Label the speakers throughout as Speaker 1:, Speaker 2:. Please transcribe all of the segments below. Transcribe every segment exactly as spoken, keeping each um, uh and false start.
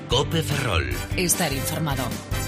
Speaker 1: COPE Ferrol.
Speaker 2: Estar informado.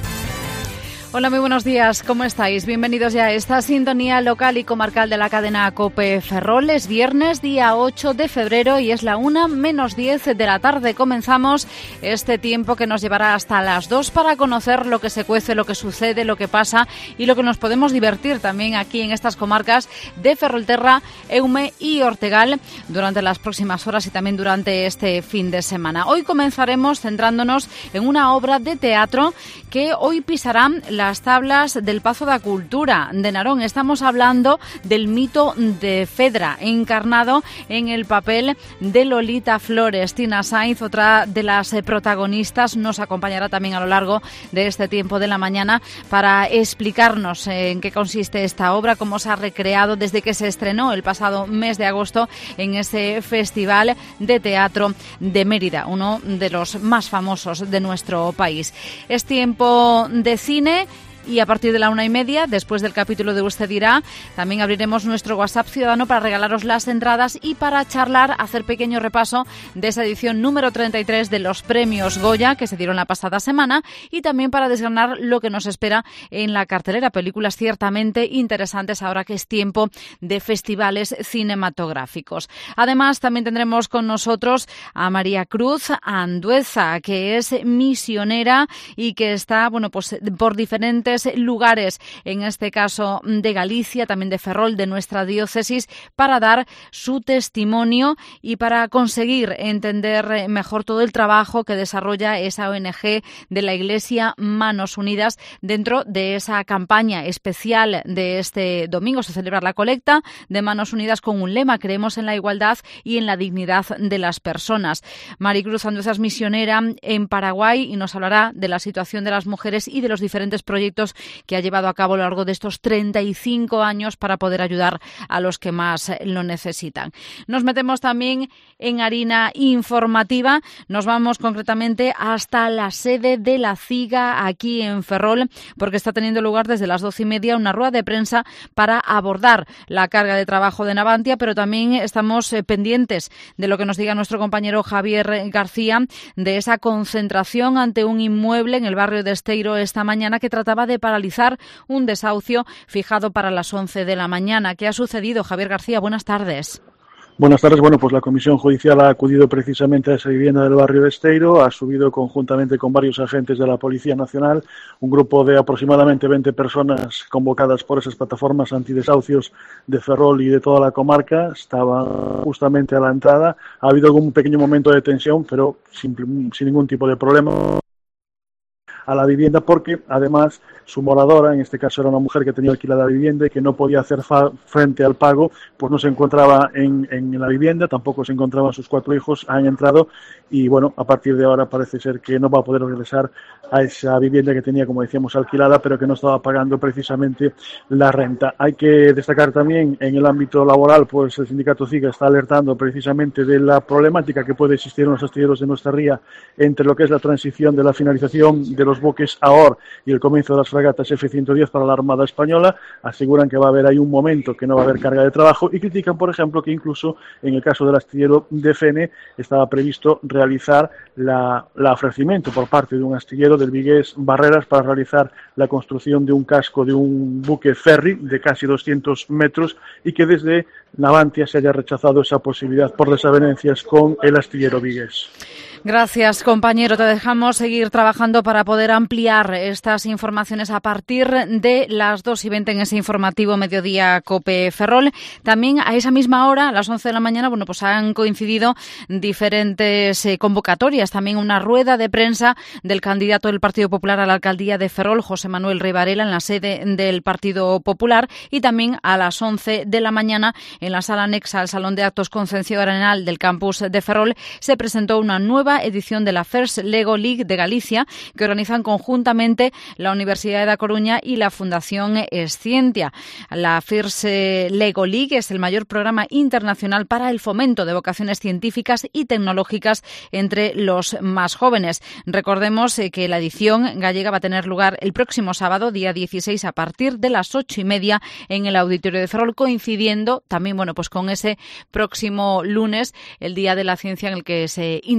Speaker 3: Hola, muy buenos días, ¿cómo estáis? Bienvenidos ya a esta sintonía local y comarcal de la cadena COPE Ferrol. Es viernes, día ocho de febrero y es la una menos diez de la tarde. Comenzamos este tiempo que nos llevará hasta las dos para conocer lo que se cuece, lo que sucede, lo que pasa y lo que nos podemos divertir también aquí en estas comarcas de Ferrolterra, Eume y Ortegal durante las próximas horas y también durante este fin de semana. Hoy comenzaremos centrándonos en una obra de teatro que hoy pisarán la las tablas del Pazo da Cultura de Narón. Estamos hablando del mito de Fedra, encarnado en el papel de Lolita Flores. Tina Sainz, otra de las protagonistas, nos acompañará también a lo largo de este tiempo de la mañana para explicarnos en qué consiste esta obra, cómo se ha recreado desde que se estrenó el pasado mes de agosto en ese Festival de Teatro de Mérida, uno de los más famosos de nuestro país. Es tiempo de cine. Y a partir de la una y media, después del capítulo de Usted Dirá, también abriremos nuestro WhatsApp Ciudadano para regalaros las entradas y para charlar, hacer pequeño repaso de esa edición número treinta y tres de los premios Goya que se dieron la pasada semana y también para desgranar lo que nos espera en la cartelera. Películas ciertamente interesantes ahora que es tiempo de festivales cinematográficos. Además, también tendremos con nosotros a María Cruz Andueza, que es misionera y que está, bueno, pues por diferentes lugares, en este caso de Galicia, también de Ferrol, de nuestra diócesis, para dar su testimonio y para conseguir entender mejor todo el trabajo que desarrolla esa O N G de la Iglesia Manos Unidas dentro de esa campaña especial de este domingo. Se celebra la colecta de Manos Unidas con un lema: creemos en la igualdad y en la dignidad de las personas. Maricruz Andueza es misionera en Paraguay y nos hablará de la situación de las mujeres y de los diferentes proyectos que ha llevado a cabo a lo largo de estos treinta y cinco años para poder ayudar a los que más lo necesitan. Nos metemos también en harina informativa. Nos vamos concretamente hasta la sede de la CIGA aquí en Ferrol, porque está teniendo lugar desde las doce y media una rueda de prensa para abordar la carga de trabajo de Navantia, pero también estamos eh, pendientes de lo que nos diga nuestro compañero Javier García de esa concentración ante un inmueble en el barrio de Esteiro esta mañana que trataba de paralizar un desahucio fijado para las once de la mañana. ¿Qué ha sucedido, Javier García? Buenas tardes.
Speaker 4: Buenas tardes. Bueno, pues la Comisión Judicial ha acudido precisamente a esa vivienda del barrio de Esteiro, ha subido conjuntamente con varios agentes de la Policía Nacional, un grupo de aproximadamente veinte personas convocadas por esas plataformas antidesahucios de Ferrol y de toda la comarca. Estaba justamente a la entrada. Ha habido algún pequeño momento de tensión, pero sin, sin ningún tipo de problema a la vivienda, porque además su moradora, en este caso era una mujer que tenía alquilada la vivienda y que no podía hacer fa- frente al pago, pues no se encontraba en, en la vivienda, tampoco se encontraban sus cuatro hijos, han entrado y bueno, a partir de ahora parece ser que no va a poder regresar a esa vivienda que tenía, como decíamos, alquilada, pero que no estaba pagando precisamente la renta. Hay que destacar también en el ámbito laboral, pues el sindicato CIGA está alertando precisamente de la problemática que puede existir en los astilleros de nuestra ría entre lo que es la transición de la finalización de los buques A O R y el comienzo de las fragatas F ciento diez para la Armada Española. Aseguran que va a haber ahí un momento que no va a haber carga de trabajo y critican, por ejemplo, que incluso en el caso del astillero de Fene estaba previsto realizar la, la ofrecimiento por parte de un astillero del Vigués Barreras para realizar la construcción de un casco de un buque ferry de casi doscientos metros y que desde Navantia se haya rechazado esa posibilidad por desavenencias con el astillero Vigués.
Speaker 3: Gracias, compañero. Te dejamos seguir trabajando para poder ampliar estas informaciones a partir de las dos y veinte en ese informativo Mediodía COPE Ferrol. También a esa misma hora, a las once de la mañana, bueno, pues han coincidido diferentes eh, convocatorias. También una rueda de prensa del candidato del Partido Popular a la alcaldía de Ferrol, José Manuel Rey Varela, en la sede del Partido Popular. Y también a las once de la mañana, en la sala anexa al Salón de Actos Concepción Arenal del campus de Ferrol, se presentó una nueva edición de la First Lego League de Galicia, que organizan conjuntamente la Universidad de A Coruña y la Fundación Escientia. La First Lego League es el mayor programa internacional para el fomento de vocaciones científicas y tecnológicas entre los más jóvenes. Recordemos que la edición gallega va a tener lugar el próximo sábado, día dieciséis, a partir de las ocho y media en el Auditorio de Ferrol, coincidiendo también, bueno, pues con ese próximo lunes, el Día de la Ciencia, en el que se intentarán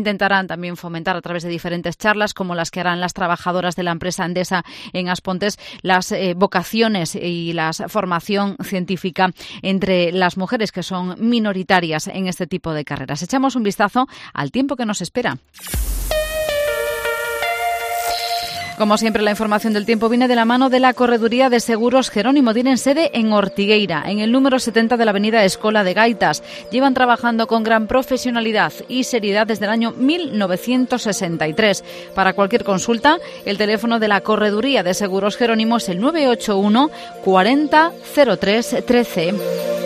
Speaker 3: intentan también fomentar a través de diferentes charlas, como las que harán las trabajadoras de la empresa Endesa en Aspontes, las eh, vocaciones y la formación científica entre las mujeres, que son minoritarias en este tipo de carreras. Echamos un vistazo al tiempo que nos espera. Como siempre, la información del tiempo viene de la mano de la Correduría de Seguros Jerónimo. Tienen sede en Ortigueira, en el número setenta de la avenida Escola de Gaitas. Llevan trabajando con gran profesionalidad y seriedad desde el año mil novecientos sesenta y tres. Para cualquier consulta, el teléfono de la Correduría de Seguros Jerónimo es el nueve ocho uno cuarenta cero tres trece.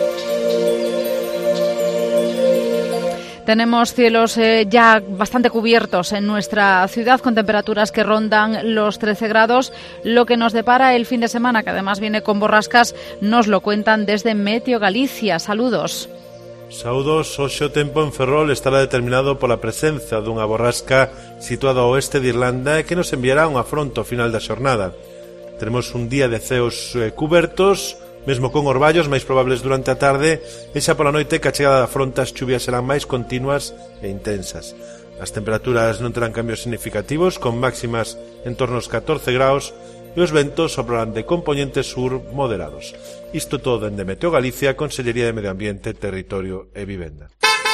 Speaker 3: Tenemos cielos eh, ya bastante cubiertos en nuestra ciudad, con temperaturas que rondan los trece grados. Lo que nos depara el fin de semana, que además viene con borrascas, nos lo cuentan desde Meteo Galicia. Saludos.
Speaker 1: Saúdos, hoxe o tempo en Ferrol estará determinado pola presenza dunha borrasca situada ao oeste de Irlanda e que nos enviará un afronto ao final da xornada. Teremos un día de ceos eh, cubertos, mesmo con orballos máis probables durante a tarde, e xa pola noite que a chegada da fronte as chuvias serán máis continuas e intensas. As temperaturas non terán cambios significativos, con máximas en torno aos catorce graus, e os ventos soprarán de compoñente sur moderados. Isto todo dende Meteo Galicia, Consellería de Medio Ambiente, Territorio e Vivenda.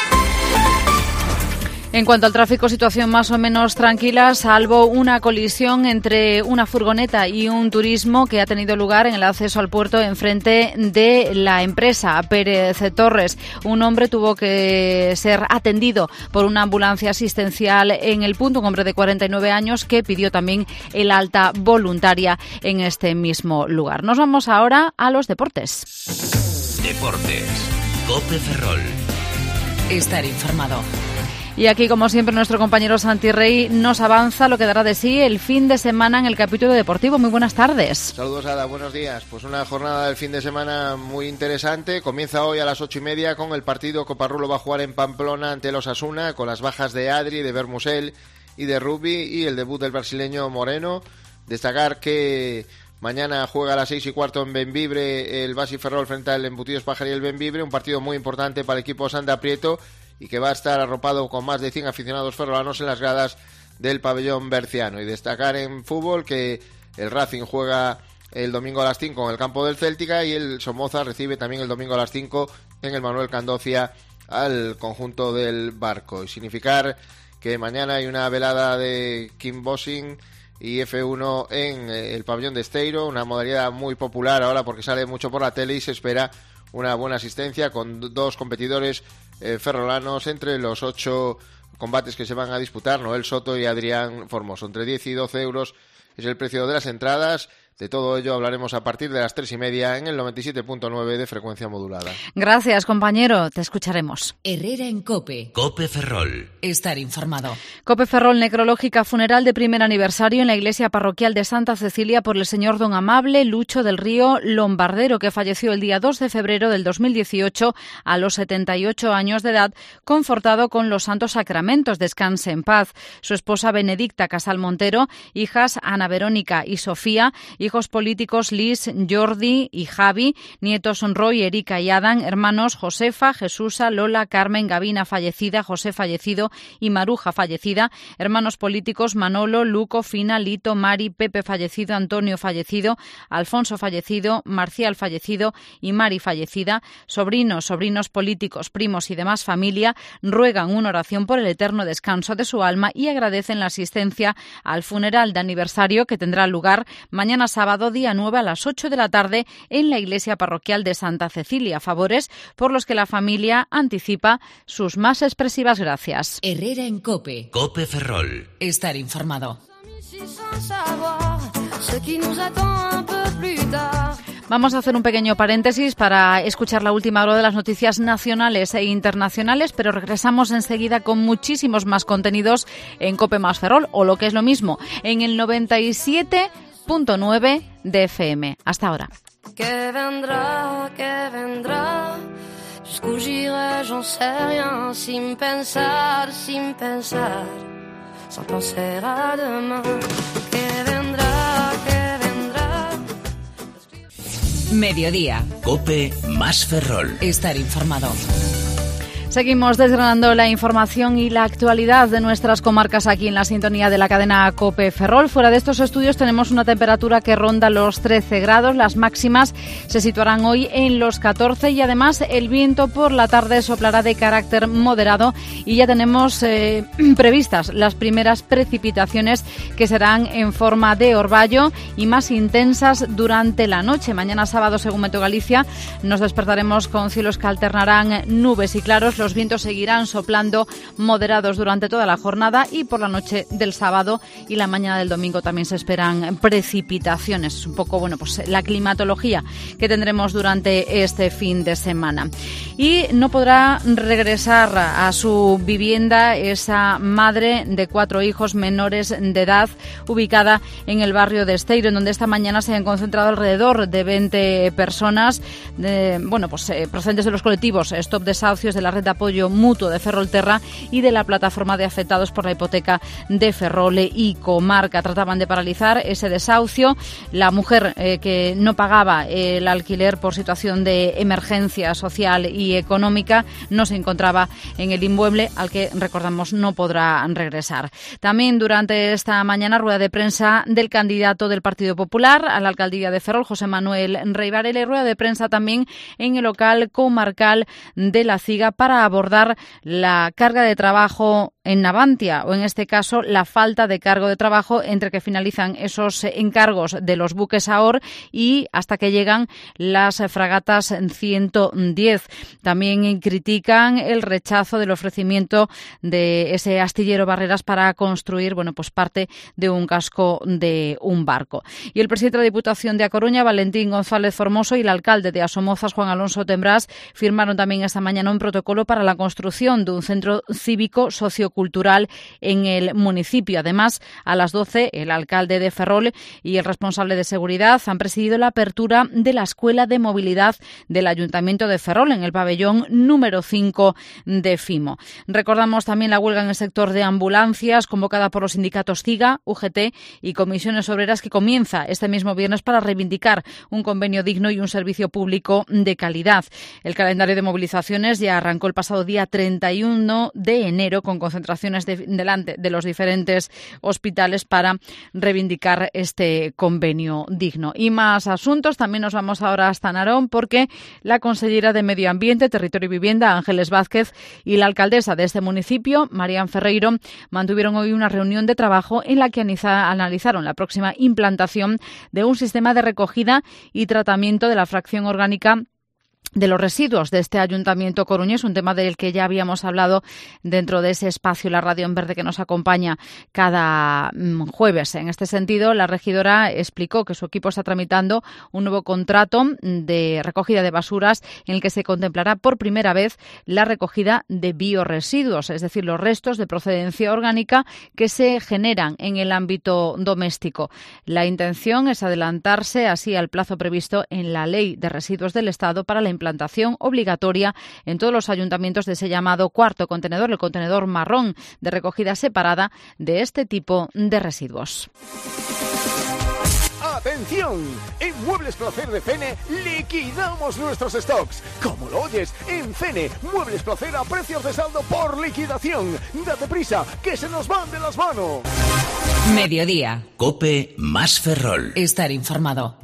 Speaker 3: En cuanto al tráfico, situación más o menos tranquila, salvo una colisión entre una furgoneta y un turismo que ha tenido lugar en el acceso al puerto enfrente de la empresa Pérez Torres. Un hombre tuvo que ser atendido por una ambulancia asistencial en el punto, un hombre de cuarenta y nueve años que pidió también el alta voluntaria en este mismo lugar. Nos vamos ahora a los deportes.
Speaker 2: Deportes. COPE Ferrol. Estar informado.
Speaker 3: Y aquí, como siempre, nuestro compañero Santi Rey nos avanza lo que dará de sí el fin de semana en el capítulo deportivo. Muy buenas tardes.
Speaker 5: Saludos, Ada, buenos días. Pues una jornada del fin de semana muy interesante. Comienza hoy a las ocho y media con el partido Coparrulo va a jugar en Pamplona ante el Osasuna, con las bajas de Adri, de Bermusel y de Rubi, y el debut del brasileño Moreno. Destacar que mañana juega a las seis y cuarto en Bembibre el Basi Ferrol frente al Embutidos Pajar y el Bembibre, un partido muy importante para el equipo Santa Prieto, y que va a estar arropado con más de cien aficionados ferrolanos en las gradas del pabellón berciano. Y destacar en fútbol que el Racing juega el domingo a las cinco en el campo del Céltica, y el Somoza recibe también el domingo a las cinco en el Manuel Candocia al conjunto del Barco. Y significar que mañana hay una velada de kickboxing y F uno en el pabellón de Esteiro, una modalidad muy popular ahora porque sale mucho por la tele, y se espera una buena asistencia con dos competidores eh, ferrolanos entre los ocho combates que se van a disputar, Noel Soto y Adrián Formoso. Entre diez y doce euros es el precio de las entradas. De todo ello hablaremos a partir de las tres y media en el noventa y siete punto nueve de frecuencia modulada.
Speaker 3: Gracias, compañero. Te escucharemos.
Speaker 2: Herrera en COPE. COPE Ferrol. Estar informado.
Speaker 3: COPE Ferrol, necrológica funeral de primer aniversario en la iglesia parroquial de Santa Cecilia por el señor don Amable Lucho del Río Lombardero, que falleció el día dos de febrero del dos mil dieciocho a los setenta y ocho años de edad, confortado con los santos sacramentos. Descanse en paz. Su esposa Benedicta Casal Montero, hijas Ana Verónica y Sofía, hijos políticos Liz, Jordi y Javi, nietos Roy, Erika y Adán, hermanos Josefa, Jesusa, Lola, Carmen, Gavina fallecida, José fallecido y Maruja fallecida, hermanos políticos Manolo, Luco, Fina, Lito, Mari, Pepe fallecido, Antonio fallecido, Alfonso fallecido, Marcial fallecido y Mari fallecida, sobrinos, sobrinos políticos, primos y demás familia, ruegan una oración por el eterno descanso de su alma y agradecen la asistencia al funeral de aniversario que tendrá lugar mañana sábado día nueve a las ocho de la tarde en la iglesia parroquial de Santa Cecilia. Favores por los que la familia anticipa sus más expresivas gracias.
Speaker 2: Herrera en COPE. COPE Ferrol. Estar informado.
Speaker 3: Vamos a hacer un pequeño paréntesis para escuchar la última hora de las noticias nacionales e internacionales, pero regresamos enseguida con muchísimos más contenidos en COPE más Ferrol, o lo que es lo mismo, en el noventa y siete punto nueve de F M. Hasta ahora.
Speaker 6: Que vendrá, que vendrá, jusqu'où j'irai, j'en sais rien, sin pensar, sin pensar, sans penser à demain. Que vendrá, que vendrá.
Speaker 2: Mediodía. COPE más Ferrol. Estar informado.
Speaker 3: Seguimos desgranando la información y la actualidad de nuestras comarcas aquí en la sintonía de la cadena COPE Ferrol. Fuera de estos estudios tenemos una temperatura que ronda los trece grados. Las máximas se situarán hoy en los catorce y además el viento por la tarde soplará de carácter moderado y ya tenemos eh, previstas las primeras precipitaciones que serán en forma de orvallo y más intensas durante la noche. Mañana sábado, según Meteo Galicia, nos despertaremos con cielos que alternarán nubes y claros. Los vientos seguirán soplando moderados durante toda la jornada y por la noche del sábado y la mañana del domingo también se esperan precipitaciones. Es un poco, bueno, pues la climatología que tendremos durante este fin de semana. Y no podrá regresar a su vivienda esa madre de cuatro hijos menores de edad ubicada en el barrio de Esteiro, en donde esta mañana se han concentrado alrededor de veinte personas, de, bueno, pues eh, procedentes de los colectivos Stop Desahucios, de la red de apoyo mutuo de Ferrolterra y de la plataforma de afectados por la hipoteca de Ferrol y comarca. Trataban de paralizar ese desahucio. La mujer eh, que no pagaba el alquiler por situación de emergencia social y económica no se encontraba en el inmueble, al que, recordamos, no podrá regresar. También durante esta mañana rueda de prensa del candidato del Partido Popular a la alcaldía de Ferrol, José Manuel Rey Varela, y rueda de prensa también en el local comarcal de La Ciga para abordar la carga de trabajo en Navantia, o en este caso la falta de cargo de trabajo entre que finalizan esos encargos de los buques A O R y hasta que llegan las fragatas ciento diez. También critican el rechazo del ofrecimiento de ese astillero Barreras para construir, bueno, pues parte de un casco de un barco. Y el presidente de la Diputación de A Coruña, Valentín González Formoso, y el alcalde de Asomozas, Juan Alonso Tembrás, firmaron también esta mañana un protocolo para la construcción de un centro cívico sociocultural en el municipio. Además, a las doce, el alcalde de Ferrol y el responsable de seguridad han presidido la apertura de la Escuela de Movilidad del Ayuntamiento de Ferrol en el pabellón número cinco de Fimo. Recordamos también la huelga en el sector de ambulancias convocada por los sindicatos CIGA, U G T y Comisiones Obreras, que comienza este mismo viernes para reivindicar un convenio digno y un servicio público de calidad. El calendario de movilizaciones ya arrancó el pasado día treinta y uno de enero con concentraciones de, delante de los diferentes hospitales para reivindicar este convenio digno. Y más asuntos, también nos vamos ahora hasta Narón porque la consellera de Medio Ambiente, Territorio y Vivienda, Ángeles Vázquez, y la alcaldesa de este municipio, Marián Ferreiro, mantuvieron hoy una reunión de trabajo en la que analizaron la próxima implantación de un sistema de recogida y tratamiento de la fracción orgánica de los residuos de este ayuntamiento coruñés, un tema del que ya habíamos hablado dentro de ese espacio, la Radio en Verde, que nos acompaña cada jueves. En este sentido, la regidora explicó que su equipo está tramitando un nuevo contrato de recogida de basuras en el que se contemplará por primera vez la recogida de biorresiduos, es decir, los restos de procedencia orgánica que se generan en el ámbito doméstico. La intención es adelantarse así al plazo previsto en la Ley de Residuos del Estado para la implantación obligatoria en todos los ayuntamientos de ese llamado cuarto contenedor, el contenedor marrón de recogida separada de este tipo de residuos.
Speaker 7: ¡Atención! En Muebles Placer de Fene liquidamos nuestros stocks. Como lo oyes, en Fene, Muebles Placer a precios de saldo por liquidación. Date prisa, que se nos van de las manos.
Speaker 2: Mediodía.
Speaker 8: COPE más Ferrol.
Speaker 2: Estar informado.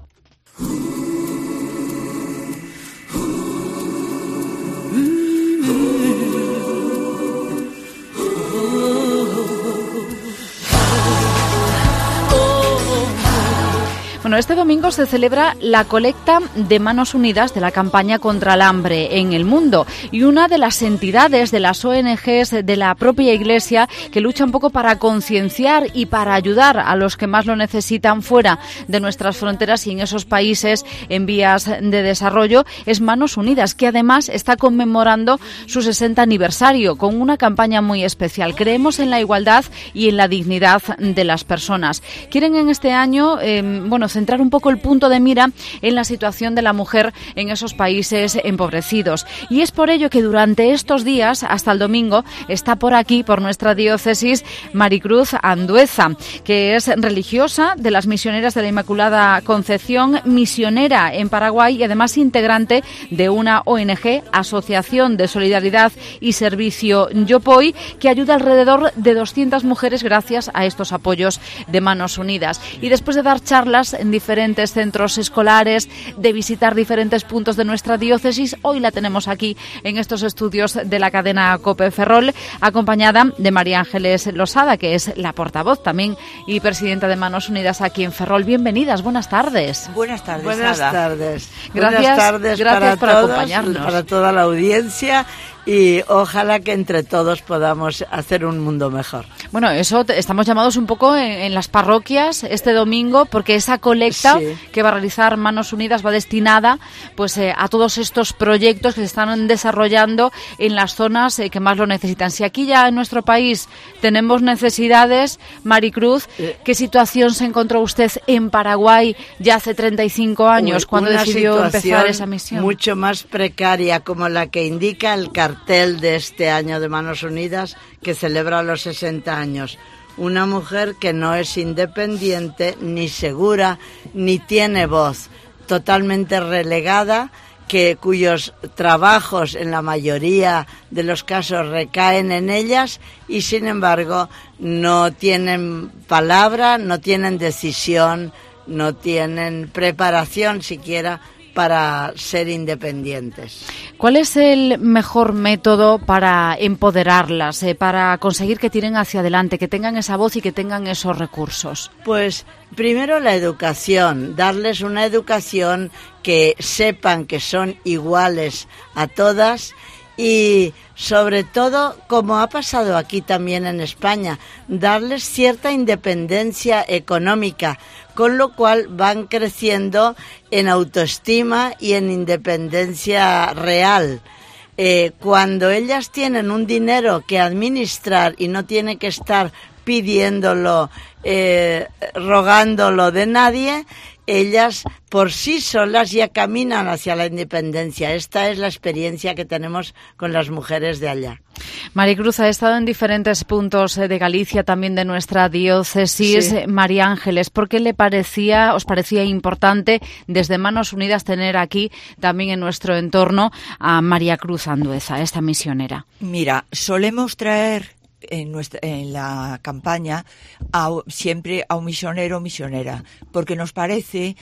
Speaker 3: Bueno, este domingo se celebra la colecta de Manos Unidas de la campaña contra el hambre en el mundo y una de las entidades de las O N Ges de la propia Iglesia que lucha un poco para concienciar y para ayudar a los que más lo necesitan fuera de nuestras fronteras y en esos países en vías de desarrollo es Manos Unidas, que además está conmemorando su sesenta aniversario con una campaña muy especial. Creemos en la igualdad y en la dignidad de las personas. Quieren en este año, eh, bueno, centrar un poco el punto de mira en la situación de la mujer en esos países empobrecidos. Y es por ello que durante estos días, hasta el domingo, está por aquí, por nuestra diócesis, Maricruz Andueza, que es religiosa de las misioneras de la Inmaculada Concepción, misionera en Paraguay y además integrante de una O N G, Asociación de Solidaridad y Servicio Yopoy, que ayuda alrededor de doscientas mujeres gracias a estos apoyos de Manos Unidas. Y después de dar charlas en diferentes centros escolares, de visitar diferentes puntos de nuestra diócesis, hoy la tenemos aquí en estos estudios de la cadena COPE Ferrol, acompañada de María Ángeles Losada, que es la portavoz también y presidenta de Manos Unidas aquí en Ferrol. Bienvenidas, buenas tardes.
Speaker 9: Buenas tardes.
Speaker 10: Buenas
Speaker 9: Ada.
Speaker 10: tardes.
Speaker 3: Gracias,
Speaker 10: buenas tardes
Speaker 3: gracias
Speaker 10: para
Speaker 3: por
Speaker 10: todos,
Speaker 3: acompañarnos.
Speaker 10: para toda la audiencia. Y ojalá que entre todos podamos hacer un mundo mejor.
Speaker 3: Bueno, eso te, estamos llamados un poco en, en las parroquias este domingo, porque esa colecta
Speaker 10: Sí.
Speaker 3: que va a realizar Manos Unidas va destinada pues eh, a todos estos proyectos que se están desarrollando en las zonas eh, que más lo necesitan. Si aquí ya en nuestro país tenemos necesidades, Maricruz, ¿qué situación se encontró usted en Paraguay ya hace treinta y cinco años,
Speaker 10: Uy,
Speaker 3: cuando
Speaker 10: una
Speaker 3: decidió empezar
Speaker 10: situación
Speaker 3: esa misión?
Speaker 10: mucho más precaria, como la que indica el cartel de este año de Manos Unidas, que celebra los sesenta años. Una mujer que no es independiente, ni segura, ni tiene voz, totalmente relegada, que cuyos trabajos en la mayoría de los casos recaen en ellas y sin embargo no tienen palabra, no tienen decisión, no tienen preparación siquiera para ser independientes.
Speaker 3: ¿Cuál es el mejor método para empoderarlas, eh, para conseguir que tiren hacia adelante, que tengan esa voz y que tengan esos recursos?
Speaker 10: Pues primero la educación, darles una educación que sepan que son iguales a todas y sobre todo, como ha pasado aquí también en España, darles cierta independencia económica, con lo cual van creciendo en autoestima y en independencia real. Eh, cuando ellas tienen un dinero que administrar y no tienen que estar pidiéndolo, eh, rogándolo de nadie, ellas por sí solas ya caminan hacia la independencia. Esta es la experiencia que tenemos con las mujeres de allá.
Speaker 3: Maricruz ha estado en diferentes puntos de Galicia, también de nuestra diócesis.
Speaker 10: Sí.
Speaker 3: María Ángeles, ¿por qué le parecía, os parecía importante desde Manos Unidas tener aquí también en nuestro entorno a María Cruz Andueza, esta misionera?
Speaker 9: Mira, solemos traer en nuestra en la campaña a, siempre a un misionero o misionera, porque nos parece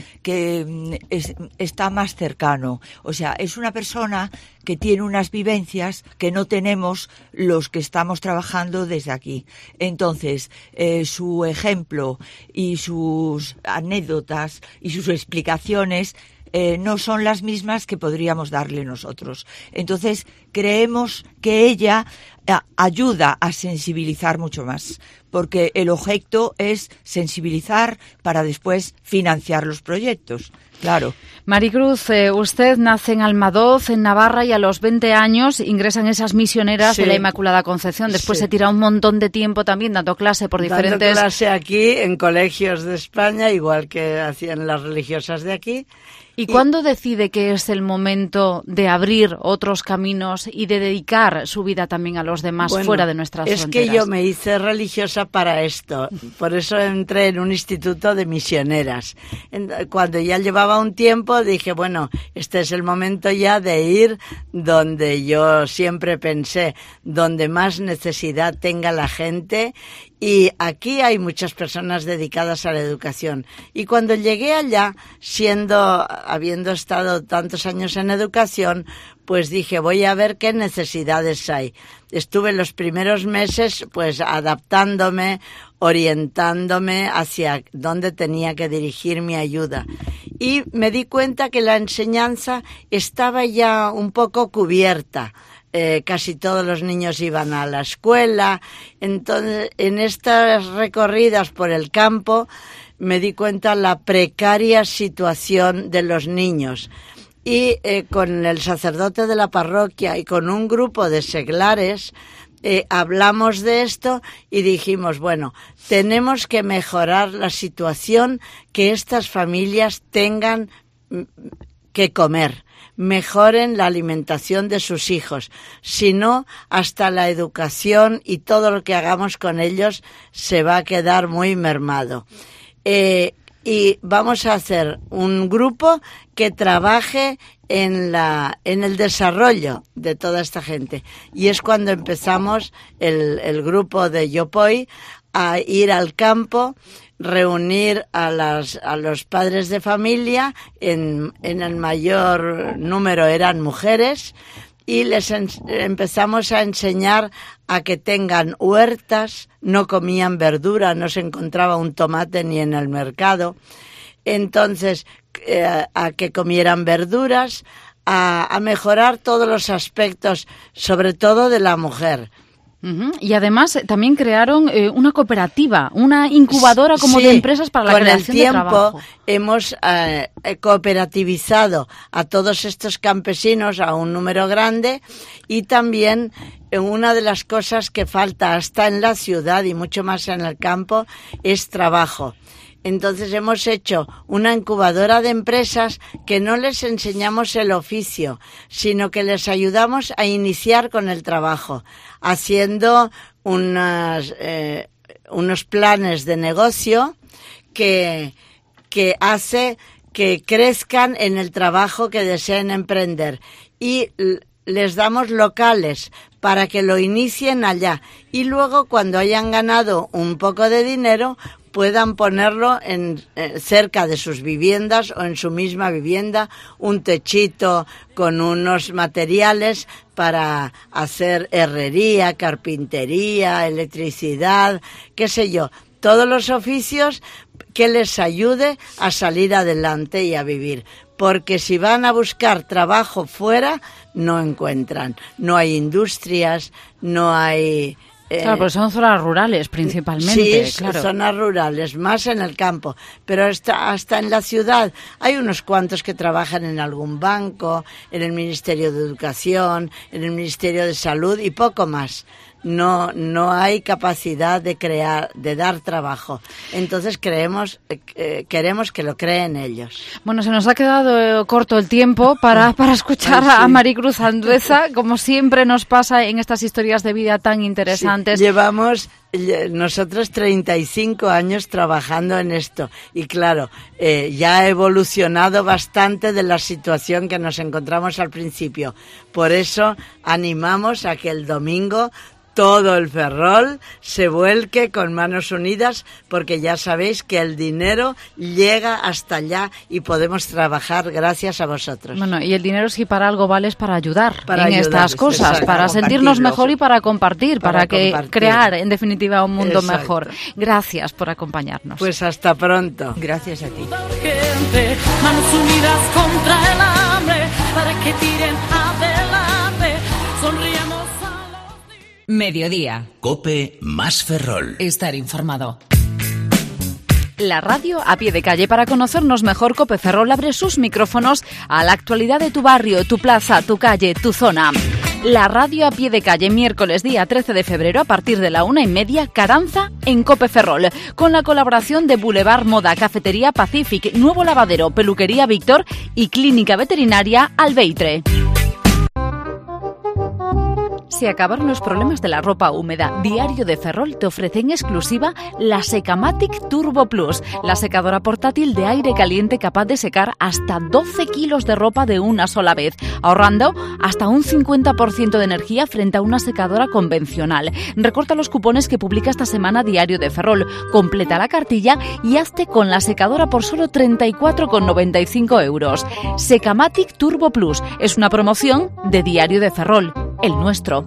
Speaker 9: que es, está más cercano. O sea, es una persona que tiene unas vivencias que no tenemos los que estamos trabajando desde aquí. Entonces, eh, su ejemplo y sus anécdotas y sus explicaciones Eh, no son las mismas que podríamos darle nosotros. Entonces, creemos que ella eh, ayuda a sensibilizar mucho más, porque el objeto es sensibilizar para después financiar los proyectos. Claro.
Speaker 3: Maricruz, eh, usted nace en Almadoz, en Navarra, y a los veinte años ingresan esas misioneras
Speaker 10: Sí.
Speaker 3: de la Inmaculada Concepción. Después
Speaker 10: Sí.
Speaker 3: se tira un montón de tiempo también dando clase por diferentes...
Speaker 10: Dando clase aquí en colegios de España, igual que hacían las religiosas de aquí.
Speaker 3: ¿Y cuándo decide que es el momento de abrir otros caminos y de dedicar su vida también a los demás
Speaker 10: Bueno,
Speaker 3: fuera de nuestras
Speaker 10: es
Speaker 3: fronteras?
Speaker 10: que yo me hice religiosa para esto, por eso entré en un instituto de misioneras. En- Cuando ya llevaba un tiempo dije, bueno, este es el momento ya de ir donde yo siempre pensé, donde más necesidad tenga la gente, y aquí hay muchas personas dedicadas a la educación. Y cuando llegué allá, siendo, habiendo estado tantos años en educación, pues dije, voy a ver qué necesidades hay. Estuve los primeros meses pues adaptándome, orientándome hacia dónde tenía que dirigir mi ayuda. Y me di cuenta que la enseñanza estaba ya un poco cubierta. Eh, casi todos los niños iban a la escuela. Entonces, en estas recorridas por el campo, me di cuenta la precaria situación de los niños. Y eh, con el sacerdote de la parroquia y con un grupo de seglares eh, hablamos de esto y dijimos, bueno, tenemos que mejorar la situación, que estas familias tengan que comer, mejoren la alimentación de sus hijos, si no, hasta la educación y todo lo que hagamos con ellos se va a quedar muy mermado. Eh, y vamos a hacer un grupo que trabaje en la en el desarrollo de toda esta gente. Y es cuando empezamos el, el grupo de Yopoi a ir al campo, reunir a las a los padres de familia, en, en el mayor número eran mujeres, y les en, empezamos a enseñar a que tengan huertas, no comían verdura, no se encontraba un tomate ni en el mercado, entonces eh, a que comieran verduras, a, a mejorar todos los aspectos, sobre todo de la mujer.
Speaker 3: Uh-huh. Y además también crearon eh, una cooperativa, una incubadora como
Speaker 10: sí,
Speaker 3: de empresas para la creación de trabajo.
Speaker 10: Con el tiempo hemos eh, cooperativizado a todos estos campesinos, a un número grande, y también eh, una de las cosas que falta hasta en la ciudad y mucho más en el campo es trabajo. Entonces hemos hecho una incubadora de empresas que no les enseñamos el oficio, sino que les ayudamos a iniciar con el trabajo, haciendo unas, eh, unos planes de negocio que, que hace que crezcan en el trabajo que deseen emprender. Y les damos locales para que lo inicien allá. Y luego, cuando hayan ganado un poco de dinero, puedan ponerlo en, eh, cerca de sus viviendas o en su misma vivienda, un techito con unos materiales para hacer herrería, carpintería, electricidad, qué sé yo, todos los oficios que les ayude a salir adelante y a vivir. Porque si van a buscar trabajo fuera, no encuentran. No hay industrias, no hay...
Speaker 3: Eh, claro, pero son zonas rurales principalmente.
Speaker 10: Sí,
Speaker 3: claro.
Speaker 10: Zonas rurales, más en el campo. Pero hasta, hasta en la ciudad hay unos cuantos que trabajan en algún banco, en el Ministerio de Educación, en el Ministerio de Salud y poco más. No, no hay capacidad de crear, de dar trabajo. Entonces creemos, eh, queremos que lo creen ellos.
Speaker 3: Bueno, se nos ha quedado corto el tiempo para, para escuchar Ay, sí. a Maricruz Andueza, como siempre nos pasa en estas historias de vida tan interesantes.
Speaker 10: Sí, llevamos nosotros treinta y cinco años trabajando en esto y claro, eh, ya ha evolucionado bastante de la situación que nos encontramos al principio. Por eso animamos a que el domingo todo el Ferrol se vuelque con manos unidas, porque ya sabéis que el dinero llega hasta allá y podemos trabajar gracias a vosotros.
Speaker 3: Bueno, y el dinero si para algo vale es para ayudar
Speaker 10: para
Speaker 3: en
Speaker 10: ayudar,
Speaker 3: estas cosas,
Speaker 10: exacto,
Speaker 3: para sentirnos mejor y para compartir, para, para que compartir. crear en definitiva un mundo exacto. mejor. Gracias por acompañarnos.
Speaker 10: Pues hasta pronto.
Speaker 9: Gracias a ti.
Speaker 11: Gente, manos unidas contra el hambre, para que tiren adelante, sonriamos.
Speaker 2: Mediodía.
Speaker 8: COPE más Ferrol.
Speaker 2: Estar informado.
Speaker 3: La radio a pie de calle. Para conocernos mejor, COPE Ferrol abre sus micrófonos a la actualidad de tu barrio, tu plaza, tu calle, tu zona. La radio a pie de calle, miércoles día trece de febrero a partir de la una y media, Caranza en COPE Ferrol, con la colaboración de Boulevard Moda, Cafetería Pacific, Nuevo Lavadero, Peluquería Víctor y Clínica Veterinaria Albeitre. Se acabaron los problemas de la ropa húmeda. Diario de Ferrol te ofrece en exclusiva la Secamatic Turbo Plus, la secadora portátil de aire caliente capaz de secar hasta doce kilos de ropa de una sola vez, ahorrando hasta un cincuenta por ciento de energía frente a una secadora convencional. Recorta los cupones que publica esta semana Diario de Ferrol, completa la cartilla y hazte con la secadora por solo treinta y cuatro con noventa y cinco euros. Secamatic Turbo Plus es una promoción de Diario de Ferrol, el nuestro.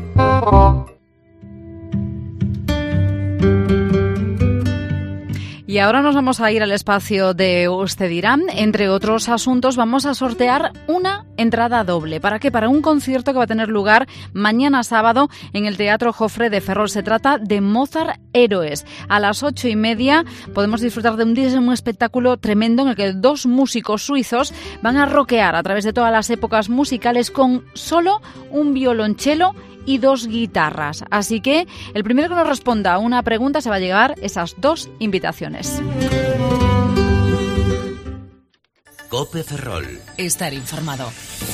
Speaker 3: Y ahora nos vamos a ir al espacio de Usted dirá. Entre otros asuntos, vamos a sortear una entrada doble. ¿Para qué? Para un concierto que va a tener lugar mañana sábado en el Teatro Jofre de Ferrol. Se trata de Mozart Héroes. A las ocho y media podemos disfrutar de un, de un espectáculo tremendo en el que dos músicos suizos van a rockear a través de todas las épocas musicales con solo un violonchelo y dos guitarras. Así que el primero que nos responda a una pregunta se va a llevar esas dos invitaciones.
Speaker 8: Cope Ferrol.
Speaker 2: Estar informado.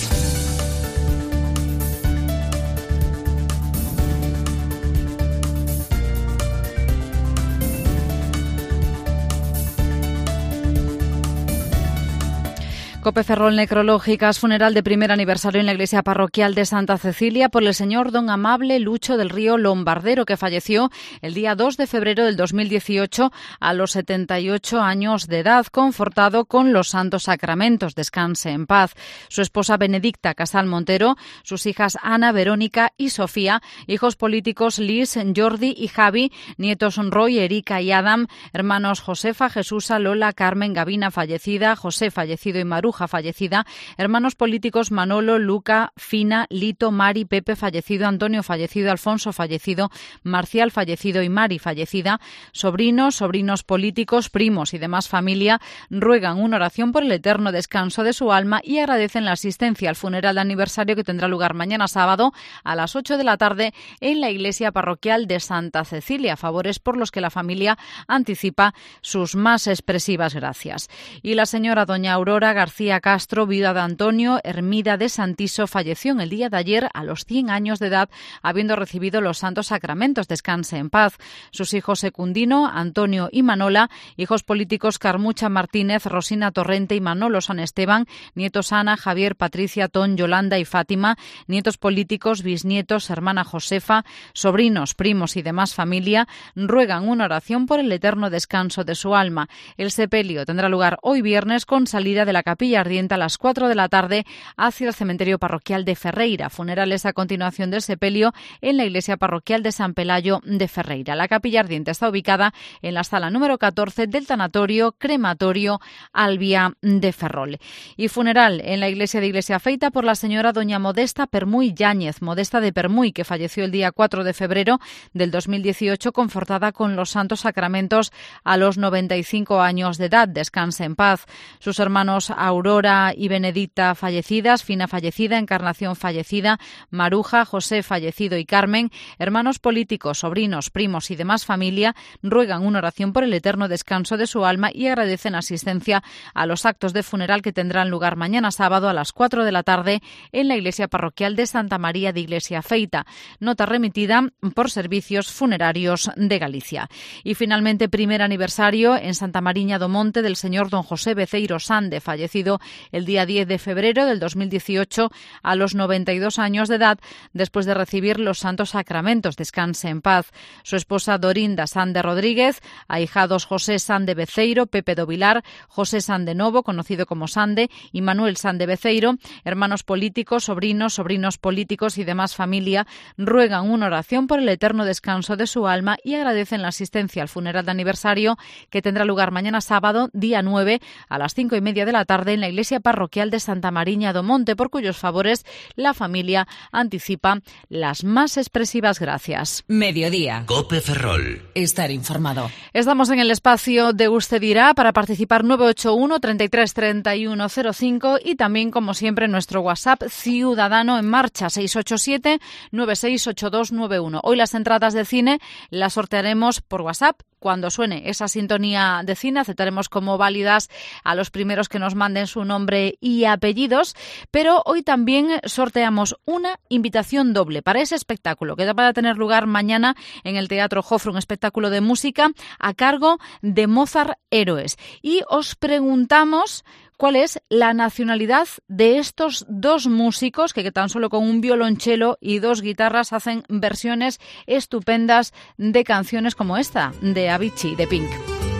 Speaker 3: Cope Ferrol, necrológicas, funeral de primer aniversario en la iglesia parroquial de Santa Cecilia por el señor don Amable Lucho del Río Lombardero, que falleció el día dos de febrero del dos mil dieciocho a los setenta y ocho años de edad, confortado con los santos sacramentos. Descanse en paz. Su esposa Benedicta Casal Montero, sus hijas Ana, Verónica y Sofía, hijos políticos Liz, Jordi y Javi, nietos Roy, Erika y Adam, hermanos Josefa, Jesusa, Lola, Carmen, Gavina fallecida, José fallecido y Maruja fallecida, hermanos políticos Manolo, Luca, Fina, Lito, Mari, Pepe fallecido, Antonio fallecido, Alfonso fallecido, Marcial fallecido y Mari fallecida, sobrinos, sobrinos políticos, primos y demás familia ruegan una oración por el eterno descanso de su alma y agradecen la asistencia al funeral de aniversario que tendrá lugar mañana sábado a las ocho de la tarde en la iglesia parroquial de Santa Cecilia, favores por los que la familia anticipa sus más expresivas gracias. Y la señora doña Aurora García Castro, viuda de Antonio Hermida de Santiso, falleció en el día de ayer a los cien años de edad, habiendo recibido los santos sacramentos. Descanse en paz. Sus hijos Secundino, Antonio y Manola, hijos políticos Carmucha Martínez, Rosina Torrente y Manolo San Esteban, nietos Ana, Javier, Patricia, Ton, Yolanda y Fátima, nietos políticos, bisnietos, hermana Josefa, sobrinos, primos y demás familia, ruegan una oración por el eterno descanso de su alma. El sepelio tendrá lugar hoy viernes con salida de la capilla ardiente a las cuatro de la tarde hacia el cementerio parroquial de Ferreira. Funerales a continuación del sepelio en la iglesia parroquial de San Pelayo de Ferreira. La capilla ardiente está ubicada en la sala número catorce del tanatorio crematorio Albia de Ferrol. Y funeral en la iglesia de Iglesia Feita por la señora doña Modesta Permuy Yáñez, Modesta de Permuy, que falleció el día cuatro de febrero del dos mil dieciocho, confortada con los santos sacramentos a los noventa y cinco años de edad. Descanse en paz. Sus hermanos Aurora y Benedicta fallecidas, Fina fallecida, Encarnación fallecida, Maruja, José fallecido y Carmen, hermanos políticos, sobrinos, primos y demás familia, ruegan una oración por el eterno descanso de su alma y agradecen asistencia a los actos de funeral que tendrán lugar mañana sábado a las cuatro de la tarde en la iglesia parroquial de Santa María de Iglesia Feita. Nota remitida por Servicios Funerarios de Galicia. Y finalmente, primer aniversario en Santa Mariña do Monte del señor don José Beceiro Sande, fallecido el día diez de febrero del dos mil dieciocho a los noventa y dos años de edad, después de recibir los santos sacramentos. Descanse en paz. Su esposa Dorinda Sande Rodríguez, ahijados José Sande Beceiro, Pepe do Vilar, José Sande Novo, conocido como Sande, y Manuel Sande Beceiro, hermanos políticos, sobrinos, sobrinos políticos y demás familia, ruegan una oración por el eterno descanso de su alma y agradecen la asistencia al funeral de aniversario que tendrá lugar mañana sábado, día nueve, a las cinco y media de la tarde en la iglesia parroquial de Santa Mariña do Monte, por cuyos favores la familia anticipa las más expresivas gracias.
Speaker 2: Mediodía.
Speaker 8: Cope Ferrol.
Speaker 2: Estar informado.
Speaker 3: Estamos en el espacio de Usted dirá para participar nueve ocho uno, treinta y tres, treinta y uno cero cinco y también, como siempre, nuestro WhatsApp Ciudadano en Marcha seis ocho siete, nueve seis ocho dos nueve uno. Hoy las entradas de cine las sortearemos por WhatsApp. Cuando suene esa sintonía de cine, aceptaremos como válidas a los primeros que nos manden su nombre y apellidos, pero hoy también sorteamos una invitación doble para ese espectáculo que va a tener lugar mañana en el Teatro Jofre, un espectáculo de música a cargo de Mozart Héroes. Y os preguntamos cuál es la nacionalidad de estos dos músicos que tan solo con un violonchelo y dos guitarras hacen versiones estupendas de canciones como esta, de Avicii, de Pink.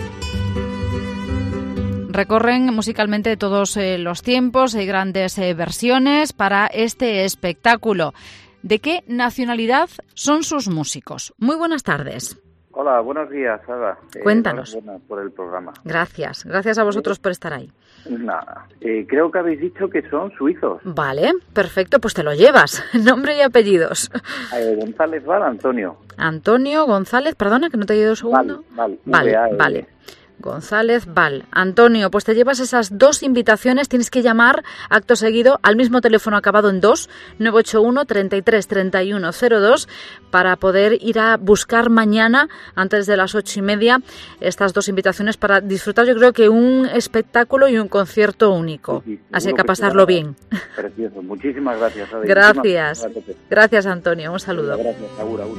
Speaker 3: Recorren musicalmente todos eh, los tiempos, hay grandes eh, versiones para este espectáculo. ¿De qué nacionalidad son sus músicos? Muy buenas tardes.
Speaker 12: Hola, buenos días, Ada.
Speaker 3: Cuéntanos.
Speaker 12: Eh, por el programa.
Speaker 3: Gracias, gracias a vosotros por estar ahí.
Speaker 12: Nada, eh, creo que habéis dicho que son suizos.
Speaker 3: Vale, perfecto, pues te lo llevas. Nombre y apellidos.
Speaker 12: Eh, González Val, Antonio.
Speaker 3: Antonio González, perdona que no te he ido un segundo.
Speaker 12: Val, Val,
Speaker 3: vale,
Speaker 12: V A L.
Speaker 3: vale. González Val. Antonio, pues te llevas esas dos invitaciones, tienes que llamar acto seguido al mismo teléfono acabado en dos, nueve ocho uno, treinta y tres, treinta y uno cero dos, para poder ir a buscar mañana, antes de las ocho y media, estas dos invitaciones para disfrutar, yo creo que un espectáculo y un concierto único. Sí, sí, así que a pasarlo bien.
Speaker 12: Precioso. Muchísimas gracias. Adi.
Speaker 3: Gracias. Gracias. Gracias, Antonio. Un saludo.
Speaker 12: Gracias, Agur, Agur.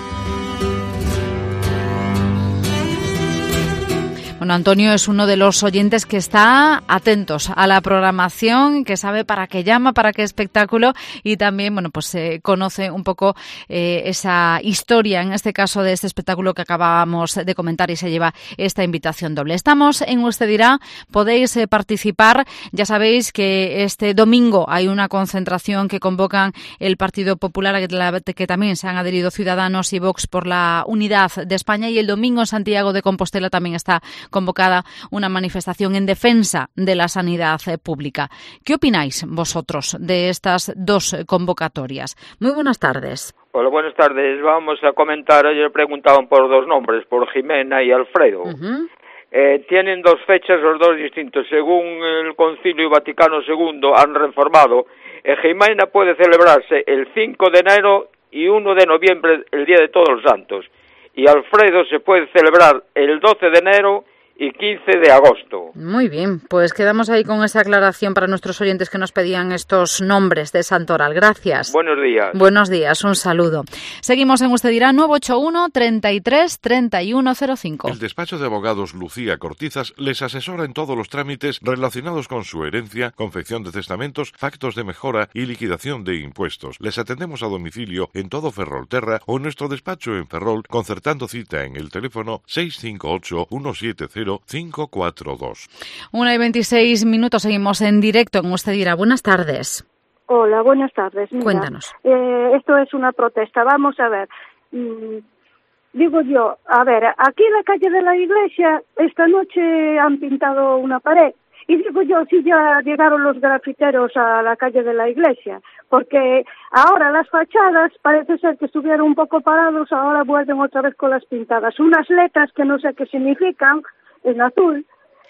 Speaker 3: Bueno, Antonio es uno de los oyentes que está atentos a la programación, que sabe para qué llama, para qué espectáculo, y también, bueno, pues eh, conoce un poco eh, esa historia, en este caso de este espectáculo que acabábamos de comentar, y se lleva esta invitación doble. Estamos en Usted Dirá, podéis eh, participar. Ya sabéis que este domingo hay una concentración que convocan el Partido Popular, a la que también se han adherido Ciudadanos y Vox por la unidad de España, y el domingo en Santiago de Compostela también está convocada una manifestación en defensa de la sanidad pública. ¿Qué opináis vosotros de estas dos convocatorias? Muy buenas tardes.
Speaker 13: Hola, buenas tardes. Vamos a comentar, ayer preguntaban por dos nombres, por Jimena y Alfredo. Uh-huh. Eh, tienen dos fechas, los dos distintos. Según el Concilio Vaticano segundo han reformado, eh, Jimena puede celebrarse el cinco de enero y uno de noviembre, el Día de Todos los Santos. Y Alfredo se puede celebrar el doce de enero y quince de agosto.
Speaker 3: Muy bien, pues quedamos ahí con esa aclaración para nuestros oyentes que nos pedían estos nombres de Santoral. Gracias.
Speaker 13: Buenos días.
Speaker 3: Buenos días, un saludo. Seguimos en Usted Dirá, nueve ocho uno, treinta y tres, treinta y uno cero cinco.
Speaker 14: El despacho de abogados Lucía Cortizas les asesora en todos los trámites relacionados con su herencia, confección de testamentos, factos de mejora y liquidación de impuestos. Les atendemos a domicilio en todo Ferrolterra o en nuestro despacho en Ferrol, concertando cita en el teléfono seis cinco ocho, uno siete cero, cinco cuatro dos.
Speaker 3: Una y veintiséis minutos, seguimos en directo en Usted Dirá. Buenas tardes.
Speaker 15: Hola, buenas tardes. Mira,
Speaker 3: cuéntanos.
Speaker 15: Eh, esto es una protesta. Vamos a ver. Mm, digo yo, a ver, aquí en la calle de la iglesia esta noche han pintado una pared. Y digo yo, si ya llegaron los grafiteros a la calle de la iglesia, porque ahora las fachadas parece ser que estuvieron un poco parados, ahora vuelven otra vez con las pintadas. Unas letras que no sé qué significan, en azul,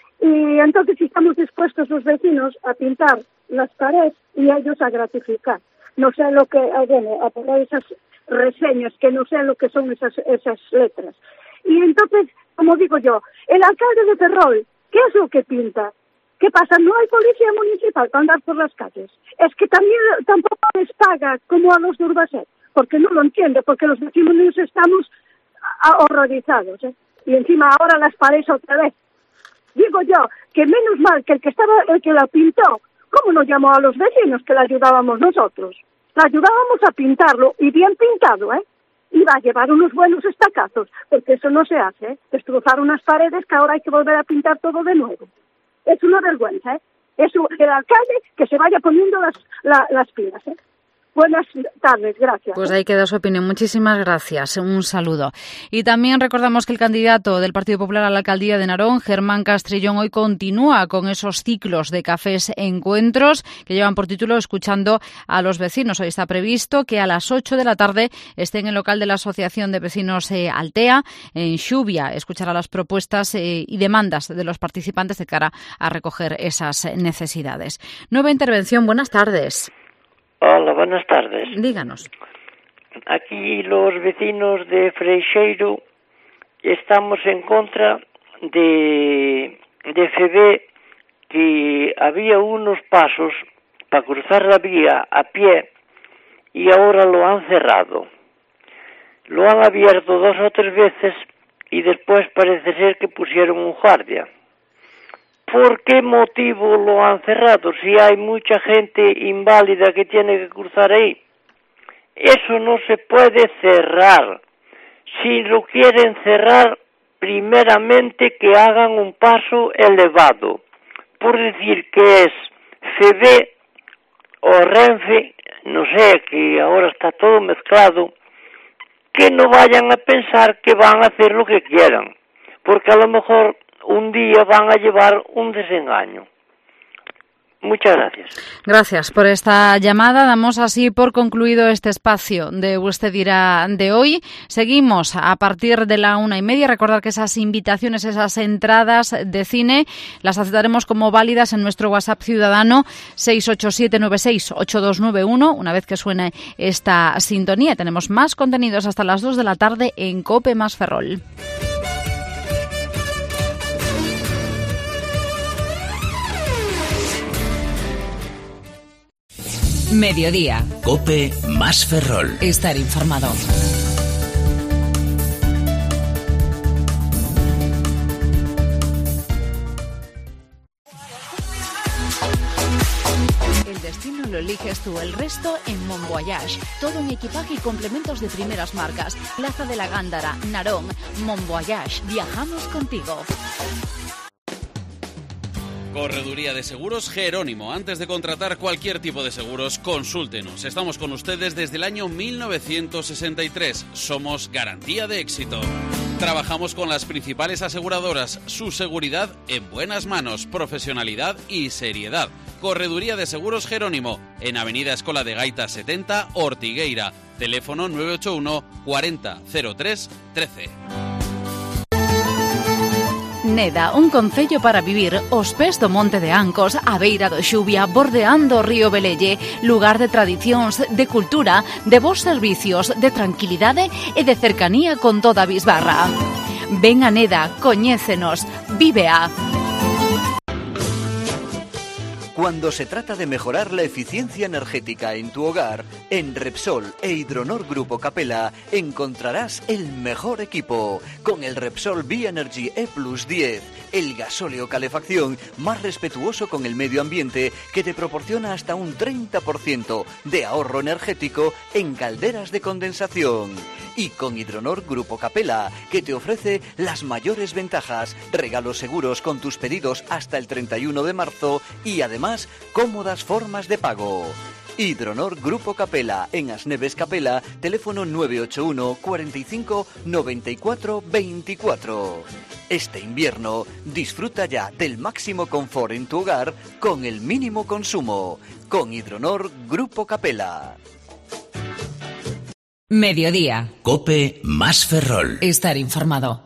Speaker 15: y entonces estamos dispuestos los vecinos a pintar las paredes y ellos a gratificar. No sé lo que, bueno, a poner esas reseñas, que no sé lo que son esas, esas letras. Y entonces, como digo yo, el alcalde de Ferrol, ¿qué es lo que pinta? ¿Qué pasa? ¿No hay policía municipal para andar por las calles? Es que también tampoco les paga como a los de Urbaset, porque no lo entiendo, porque los vecinos estamos horrorizados, ¿eh? Y encima ahora las paredes otra vez. Digo yo, que menos mal que el que estaba, el que la pintó, ¿cómo no llamó a los vecinos que la ayudábamos nosotros? La ayudábamos a pintarlo, y bien pintado, ¿eh? Iba a llevar unos buenos estacazos, porque eso no se hace, ¿eh? Destrozar unas paredes que ahora hay que volver a pintar todo de nuevo. Es una vergüenza, ¿eh? Es el alcalde que se vaya poniendo las, la, las pilas, ¿eh? Buenas tardes, gracias.
Speaker 3: Pues ahí queda su opinión. Muchísimas gracias. Un saludo. Y también recordamos que el candidato del Partido Popular a la alcaldía de Narón, Germán Castrillón, hoy continúa con esos ciclos de cafés encuentros que llevan por título Escuchando a los vecinos. Hoy está previsto que a las ocho de la tarde esté en el local de la Asociación de Vecinos eh, Altea, en Xubia. Escuchará las propuestas eh, y demandas de los participantes de cara a recoger esas necesidades. Nueva intervención. Buenas tardes.
Speaker 16: Hola, buenas tardes.
Speaker 3: Díganos.
Speaker 16: Aquí los vecinos de Freixeiro estamos en contra de, de F B, que había unos pasos para cruzar la vía a pie y ahora lo han cerrado. Lo han abierto dos o tres veces y después parece ser que pusieron un guardia. ¿Por qué motivo lo han cerrado si hay mucha gente inválida que tiene que cruzar ahí? Eso no se puede cerrar. Si lo quieren cerrar, primeramente que hagan un paso elevado. Por decir que es F B o Renfe, no sé, que ahora está todo mezclado, que no vayan a pensar que van a hacer lo que quieran, porque a lo mejor un día van a llevar un desengaño. Muchas gracias.
Speaker 3: Gracias por esta llamada. Damos así por concluido este espacio de Usted dirá de hoy. Seguimos a partir de la una y media. Recordad que esas invitaciones, esas entradas de cine, las aceptaremos como válidas en nuestro WhatsApp ciudadano seis ocho siete nueve seis ocho dos nueve uno. Una vez que suene esta sintonía, tenemos más contenidos hasta las dos de la tarde en COPE más Ferrol.
Speaker 2: Mediodía.
Speaker 8: COPE más Ferrol.
Speaker 2: Estar informado.
Speaker 3: El destino lo eliges tú, el resto en Mon Voyage. Todo en equipaje y complementos de primeras marcas. Plaza de la Gándara, Narón, Mon Voyage. Viajamos contigo.
Speaker 17: Correduría de Seguros Jerónimo. Antes de contratar cualquier tipo de seguros, consúltenos. Estamos con ustedes desde el año mil novecientos sesenta y tres. Somos garantía de éxito. Trabajamos con las principales aseguradoras. Su seguridad en buenas manos, profesionalidad y seriedad. Correduría de Seguros Jerónimo, en Avenida Escola de Gaita setenta, Ortigueira. Teléfono nueve ocho uno cuarenta cero tres trece.
Speaker 3: Neda, un concello para vivir aos pés do Monte de Ancos, a beira do Xubia, bordeando o río Velelle, lugar de tradicións, de cultura, de bons servicios, de tranquilidade e de cercanía con toda a bisbarra. Ven a Neda, coñécenos, vívea.
Speaker 18: Cuando se trata de mejorar la eficiencia energética en tu hogar, en Repsol e Hidronor Grupo Capella encontrarás el mejor equipo. Con el Repsol B-Energy E Plus diez, el gasóleo calefacción más respetuoso con el medio ambiente que te proporciona hasta un treinta por ciento de ahorro energético en calderas de condensación. Y con Hidronor Grupo Capella, que te ofrece las mayores ventajas, regalos seguros con tus pedidos hasta el treinta y uno de marzo y además cómodas formas de pago. Hidronor Grupo Capella, en Asneves Capella, teléfono nueve ocho uno cuarenta y cinco noventa y cuatro veinticuatro. Este invierno disfruta ya del máximo confort en tu hogar con el mínimo consumo. Con Hidronor Grupo Capella.
Speaker 2: Mediodía.
Speaker 8: COPE más Ferrol.
Speaker 2: Estar informado.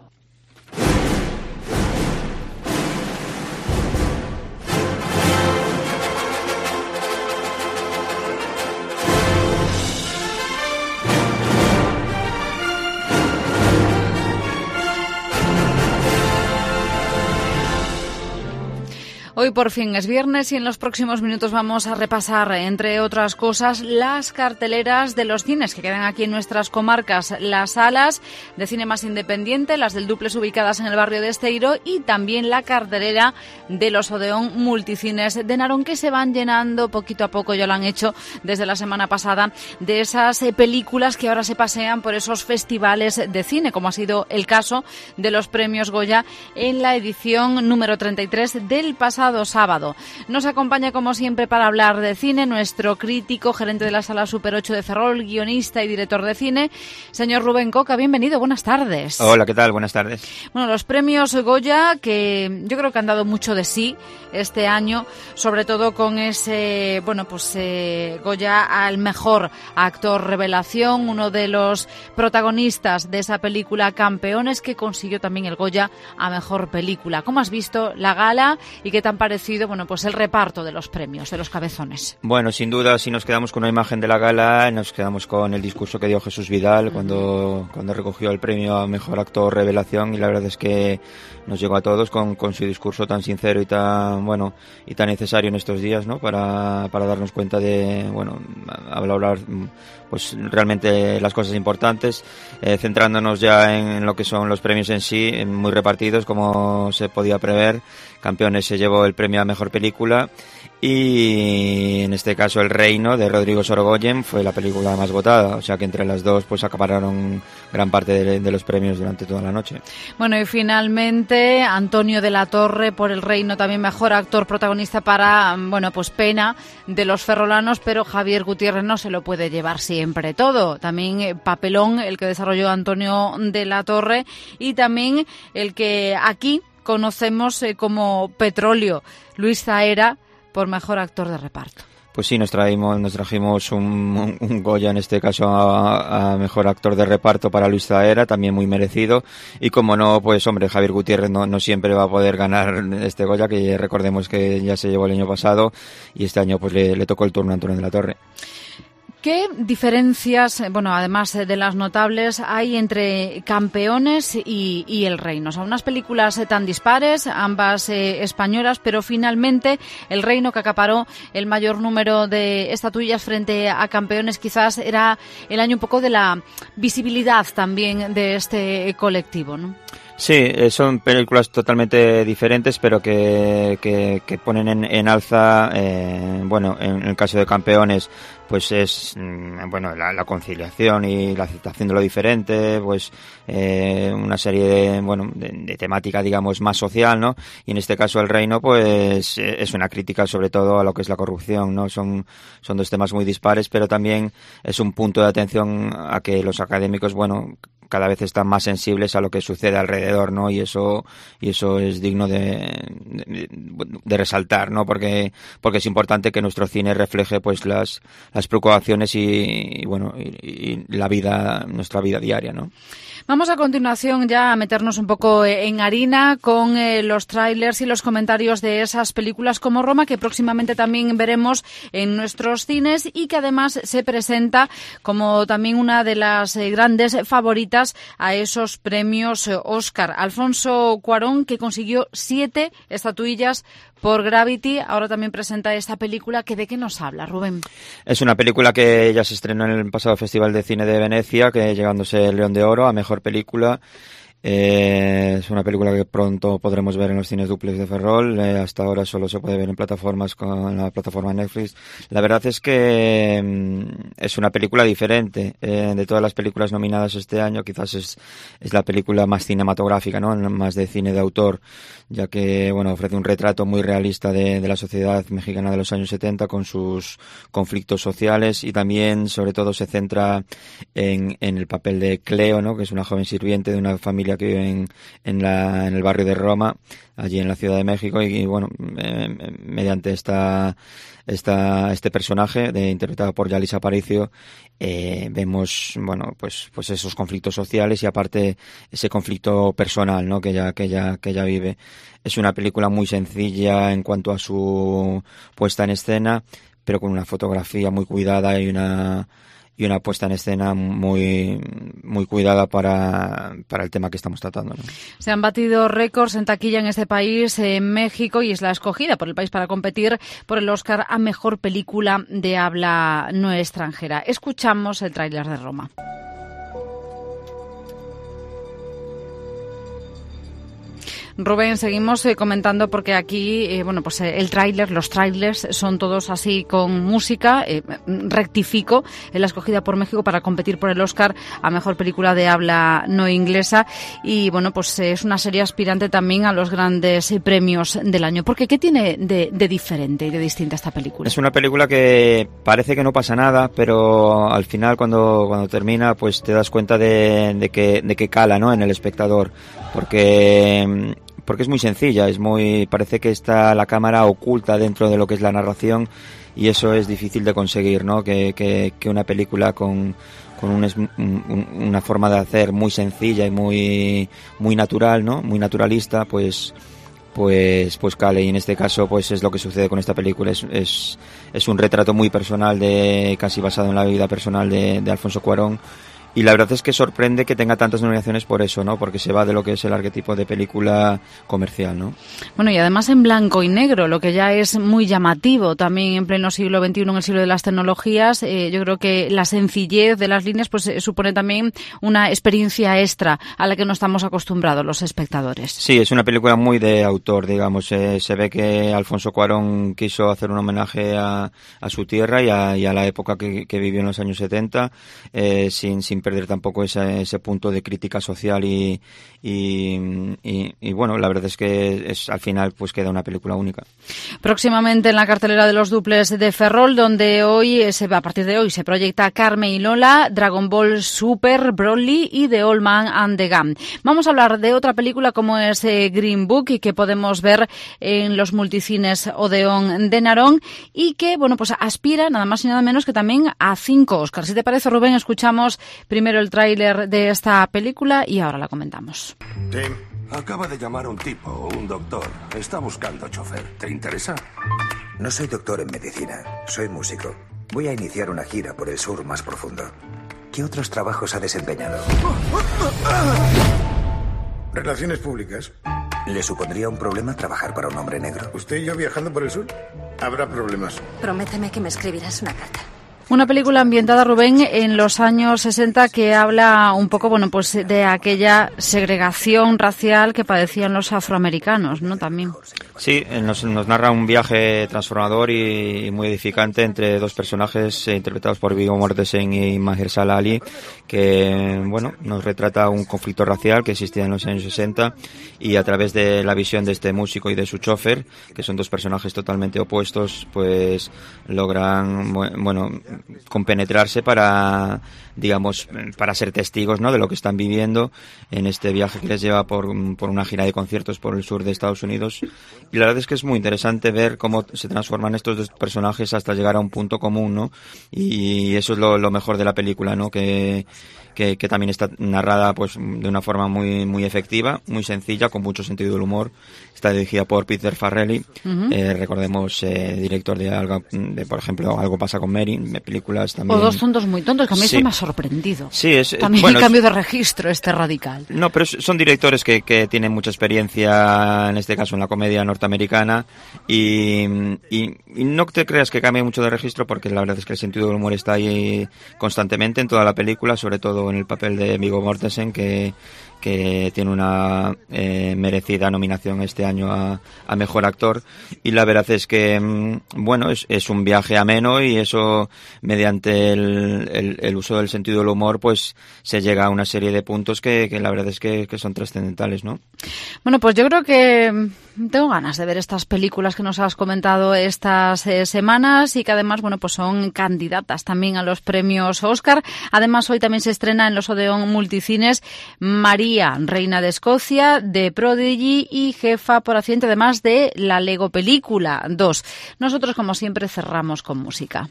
Speaker 3: Hoy por fin es viernes y en los próximos minutos vamos a repasar, entre otras cosas, las carteleras de los cines que quedan aquí en nuestras comarcas, las salas de cine más independiente, las del Duplex ubicadas en el barrio de Esteiro y también la cartelera de los Odeón Multicines de Narón, que se van llenando poquito a poco, ya lo han hecho desde la semana pasada, de esas eh, películas que ahora se pasean por esos festivales de cine, como ha sido el caso de los premios Goya en la edición número treinta y tres del pasado sábado. Nos acompaña como siempre para hablar de cine nuestro crítico, gerente de la Sala Super ocho de Ferrol, guionista y director de cine, señor Rubén Coca. Bienvenido, buenas tardes.
Speaker 19: Hola, ¿qué tal? Buenas tardes.
Speaker 3: Bueno, los premios Goya, que yo creo que han dado mucho de sí este año, sobre todo con ese, bueno, pues eh, Goya al mejor actor revelación, uno de los protagonistas de esa película Campeones, que consiguió también el Goya a mejor película. ¿Cómo has visto la gala y qué te han parecido, bueno, pues el reparto de los premios, de los cabezones?
Speaker 19: Bueno, sin duda, si nos quedamos con una imagen de la gala, nos quedamos con el discurso que dio Jesús Vidal uh-huh. cuando, cuando recogió el premio a mejor actor revelación, y la verdad es que nos llegó a todos con, con su discurso tan sincero y tan, bueno, y tan necesario en estos días, ¿no? Para, para darnos cuenta de, bueno, hablar, pues realmente las cosas importantes, eh, centrándonos ya en, en lo que son los premios en sí, muy repartidos como se podía prever. Campeones se llevó el premio a mejor película y en este caso El Reino de Rodrigo Sorogoyen fue la película más votada, o sea que entre las dos pues acapararon gran parte de, de los premios durante toda la noche.
Speaker 3: Bueno, y finalmente Antonio de la Torre por El Reino, también mejor actor protagonista para, bueno, pues pena de los ferrolanos, pero Javier Gutiérrez no se lo puede llevar siempre todo. También eh, papelón el que desarrolló Antonio de la Torre y también el que aquí conocemos eh, como Petróleo, Luis Zaera, por mejor actor de reparto.
Speaker 19: Pues sí, nos traímos, nos trajimos un, un, un Goya, en este caso a, a mejor actor de reparto para Luis Zahera, también muy merecido. Y como no, pues hombre, Javier Gutiérrez no, no siempre va a poder ganar este Goya, que recordemos que ya se llevó el año pasado, y este año pues le, le tocó el turno a Antonio de la Torre.
Speaker 3: ¿Qué diferencias, bueno, además de las notables, hay entre Campeones y, y El Reino? Son unas películas tan dispares, ambas eh, españolas, pero finalmente El Reino, que acaparó el mayor número de estatuillas frente a Campeones, quizás era el año un poco de la visibilidad también de este colectivo, ¿no?
Speaker 19: Sí, son películas totalmente diferentes, pero que, que, que ponen en, en alza, eh, bueno, en el caso de Campeones, pues es, bueno, la, la conciliación y la aceptación de lo diferente, pues eh, una serie de, bueno, de, de temática, digamos, más social, ¿no? Y en este caso El Reino, pues es una crítica sobre todo a lo que es la corrupción, ¿no? Son, son dos temas muy dispares, pero también es un punto de atención a que los académicos, bueno, cada vez están más sensibles a lo que sucede alrededor, ¿no? Y eso y eso es digno de, de, de resaltar, ¿no? Porque porque es importante que nuestro cine refleje pues las las preocupaciones y, y bueno y, y la vida, nuestra vida diaria, ¿no?
Speaker 3: Vamos a continuación ya a meternos un poco en harina con eh, los trailers y los comentarios de esas películas como Roma, que próximamente también veremos en nuestros cines y que además se presenta como también una de las eh, grandes favoritas a esos premios eh, Oscar. Alfonso Cuarón, que consiguió siete estatuillas por Gravity, ahora también presenta esta película. Que ¿de qué nos habla, Rubén?
Speaker 19: Es una película que ya se estrenó en el pasado Festival de Cine de Venecia, que llegándose el León de Oro a mejor película. Eh, es una película que pronto podremos ver en los cines dúplex de Ferrol. Eh, hasta ahora solo se puede ver en plataformas con la plataforma Netflix. La verdad es que mm, es una película diferente. Eh, de todas las películas nominadas este año, quizás es, es la película más cinematográfica, ¿no? Más de cine de autor, ya que, bueno, ofrece un retrato muy realista de, de la sociedad mexicana de los años setenta con sus conflictos sociales, y también, sobre todo, se centra en, en el papel de Cleo, ¿no? Que es una joven sirviente de una familia que vive en, en, la, en el barrio de Roma, allí en la Ciudad de México, y, y bueno, eh, mediante esta, esta, este personaje, de, interpretado por Yalitza Aparicio, eh, vemos, bueno, pues, pues esos conflictos sociales y aparte ese conflicto personal, ¿no? Que ella, que ella, que ella vive. Es una película muy sencilla en cuanto a su puesta en escena, pero con una fotografía muy cuidada y una, y una puesta en escena muy muy cuidada para, para el tema que estamos tratando, ¿no?
Speaker 3: Se han batido récords en taquilla en este país, en México, y es la escogida por el país para competir por el Oscar a Mejor Película de Habla No Extranjera. Escuchamos el tráiler de Roma. Rubén, seguimos eh, comentando porque aquí, eh, bueno, pues eh, el tráiler, los tráilers son todos así con música. Eh, rectifico, en la escogida por México para competir por el Oscar a Mejor Película de Habla No Inglesa. Y bueno, pues eh, es una serie aspirante también a los grandes eh, premios del año. Porque ¿qué tiene de, de diferente y de distinta esta película?
Speaker 19: Es una película que parece que no pasa nada, pero al final cuando, cuando termina, pues te das cuenta de, de que, de que cala, ¿no? En el espectador. Porque porque es muy sencilla, es muy, parece que está la cámara oculta dentro de lo que es la narración, y eso es difícil de conseguir, ¿no? Que, que, que una película con, con un, un, una forma de hacer muy sencilla y muy, muy natural, ¿no? Muy naturalista, pues, pues, pues cale. Y en este caso, pues es lo que sucede con esta película. Es, es, es un retrato muy personal, de, casi basado en la vida personal de, de Alfonso Cuarón. Y la verdad es que sorprende que tenga tantas nominaciones por eso, ¿no? Porque se va de lo que es el arquetipo de película comercial, ¿no?
Speaker 3: Bueno, y además en blanco y negro, lo que ya es muy llamativo también en pleno siglo veintiuno, en el siglo de las tecnologías. Eh, yo creo que la sencillez de las líneas pues eh, supone también una experiencia extra a la que no estamos acostumbrados los espectadores.
Speaker 19: Sí, es una película muy de autor, digamos. Eh, se ve que Alfonso Cuarón quiso hacer un homenaje a, a su tierra y a, y a la época que, que vivió en los años setenta, eh, sin, sin sin perder tampoco ese, ese punto de crítica social y, y, y, y bueno, la verdad es que es, al final pues queda una película única.
Speaker 3: Próximamente en la cartelera de los duples de Ferrol, donde hoy se va, a partir de hoy se proyecta Carmen y Lola, Dragon Ball Super, Broly y The Old Man and the Gun. Vamos a hablar de otra película como es eh, Green Book, y que podemos ver en los multicines Odeón de Narón, y que bueno pues aspira nada más y nada menos que también a cinco Oscars. Si te parece, Rubén, escuchamos primero el tráiler de esta película y ahora la comentamos.
Speaker 20: Tim, acaba de llamar un tipo, un doctor. Está buscando chofer. ¿Te interesa?
Speaker 21: No soy doctor en medicina, soy músico. Voy a iniciar una gira por el sur más profundo. ¿Qué otros trabajos ha desempeñado?
Speaker 20: Relaciones públicas.
Speaker 21: ¿Le supondría un problema trabajar para un hombre negro?
Speaker 20: ¿Usted y yo viajando por el sur? Habrá problemas.
Speaker 22: Prométeme que me escribirás una carta.
Speaker 3: Una película ambientada, Rubén, en los años sesenta, que habla un poco, bueno, pues de aquella segregación racial que padecían los afroamericanos, ¿no? También.
Speaker 19: Sí, nos, nos narra un viaje transformador y muy edificante entre dos personajes eh, interpretados por Viggo Mortensen y Mahershala Ali, que, bueno, nos retrata un conflicto racial que existía en los años sesenta, y a través de la visión de este músico y de su chofer, que son dos personajes totalmente opuestos, pues logran, bueno, compenetrarse para, digamos, para ser testigos, ¿no?, de lo que están viviendo en este viaje que les lleva por, por una gira de conciertos por el sur de Estados Unidos. Y la verdad es que es muy interesante ver cómo se transforman estos dos personajes hasta llegar a un punto común, ¿no? Y eso es lo, lo mejor de la película, ¿no? Que, que, que también está narrada pues de una forma muy, muy efectiva, muy sencilla, con mucho sentido del humor. Está dirigida por Peter Farrelly, uh-huh. eh, recordemos, eh, director de, algo, de, por ejemplo, Algo pasa con Mary, de películas también.
Speaker 3: O Dos tontos muy tontos, que a mí
Speaker 19: sí.
Speaker 3: eso me ha sorprendido.
Speaker 19: Sí, es,
Speaker 3: también
Speaker 19: bueno,
Speaker 3: el cambio de registro este radical.
Speaker 19: No, pero son directores que, que tienen mucha experiencia, en este caso en la comedia norteamericana, y, y, y no te creas que cambie mucho de registro, porque la verdad es que el sentido del humor está ahí constantemente en toda la película, sobre todo en el papel de Viggo Mortensen, que que tiene una eh, merecida nominación este año a, a Mejor Actor, y la verdad es que, bueno, es, es un viaje ameno, y eso, mediante el, el, el uso del sentido del humor, pues se llega a una serie de puntos que, que la verdad es que, que son trascendentales, ¿no?
Speaker 3: Bueno, pues yo creo que tengo ganas de ver estas películas que nos has comentado estas eh, semanas, y que además, bueno, pues son candidatas también a los premios Oscar. Además, hoy también se estrena en los Odeón Multicines María, Reina de Escocia, de Prodigy y Jefa por accidente, además de la Lego Película dos. Nosotros, como siempre, cerramos con música.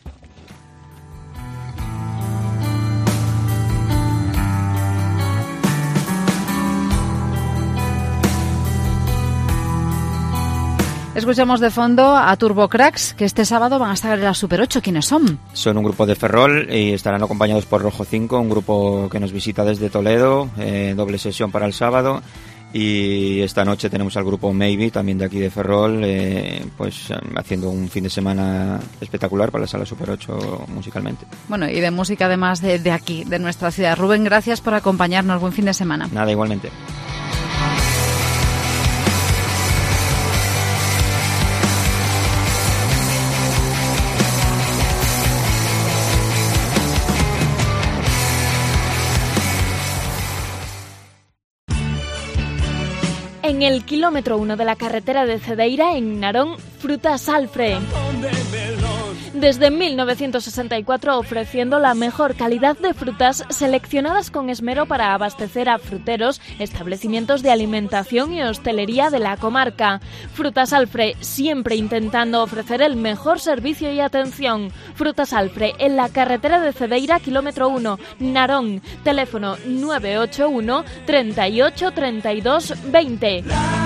Speaker 3: Escuchamos de fondo a Turbo Cracks, que este sábado van a estar en la Super ocho. ¿Quiénes son?
Speaker 19: Son un grupo de Ferrol y estarán acompañados por Rojo cinco, un grupo que nos visita desde Toledo, eh, doble sesión para el sábado. Y esta noche tenemos al grupo Maybe, también de aquí de Ferrol, eh, pues haciendo un fin de semana espectacular para la Sala Super ocho musicalmente.
Speaker 3: Bueno, y de música además de, de aquí, de nuestra ciudad. Rubén, gracias por acompañarnos. Buen fin de semana.
Speaker 19: Nada, igualmente.
Speaker 23: En el kilómetro uno de la carretera de Cedeira, en Narón, Frutas Alfre. Desde mil novecientos sesenta y cuatro ofreciendo la mejor calidad de frutas seleccionadas con esmero para abastecer a fruteros, establecimientos de alimentación y hostelería de la comarca. Frutas Alfre, siempre intentando ofrecer el mejor servicio y atención. Frutas Alfre, en la carretera de Cedeira, kilómetro uno, Narón. Teléfono nueve ocho uno, treinta y ocho, treinta y dos, veinte.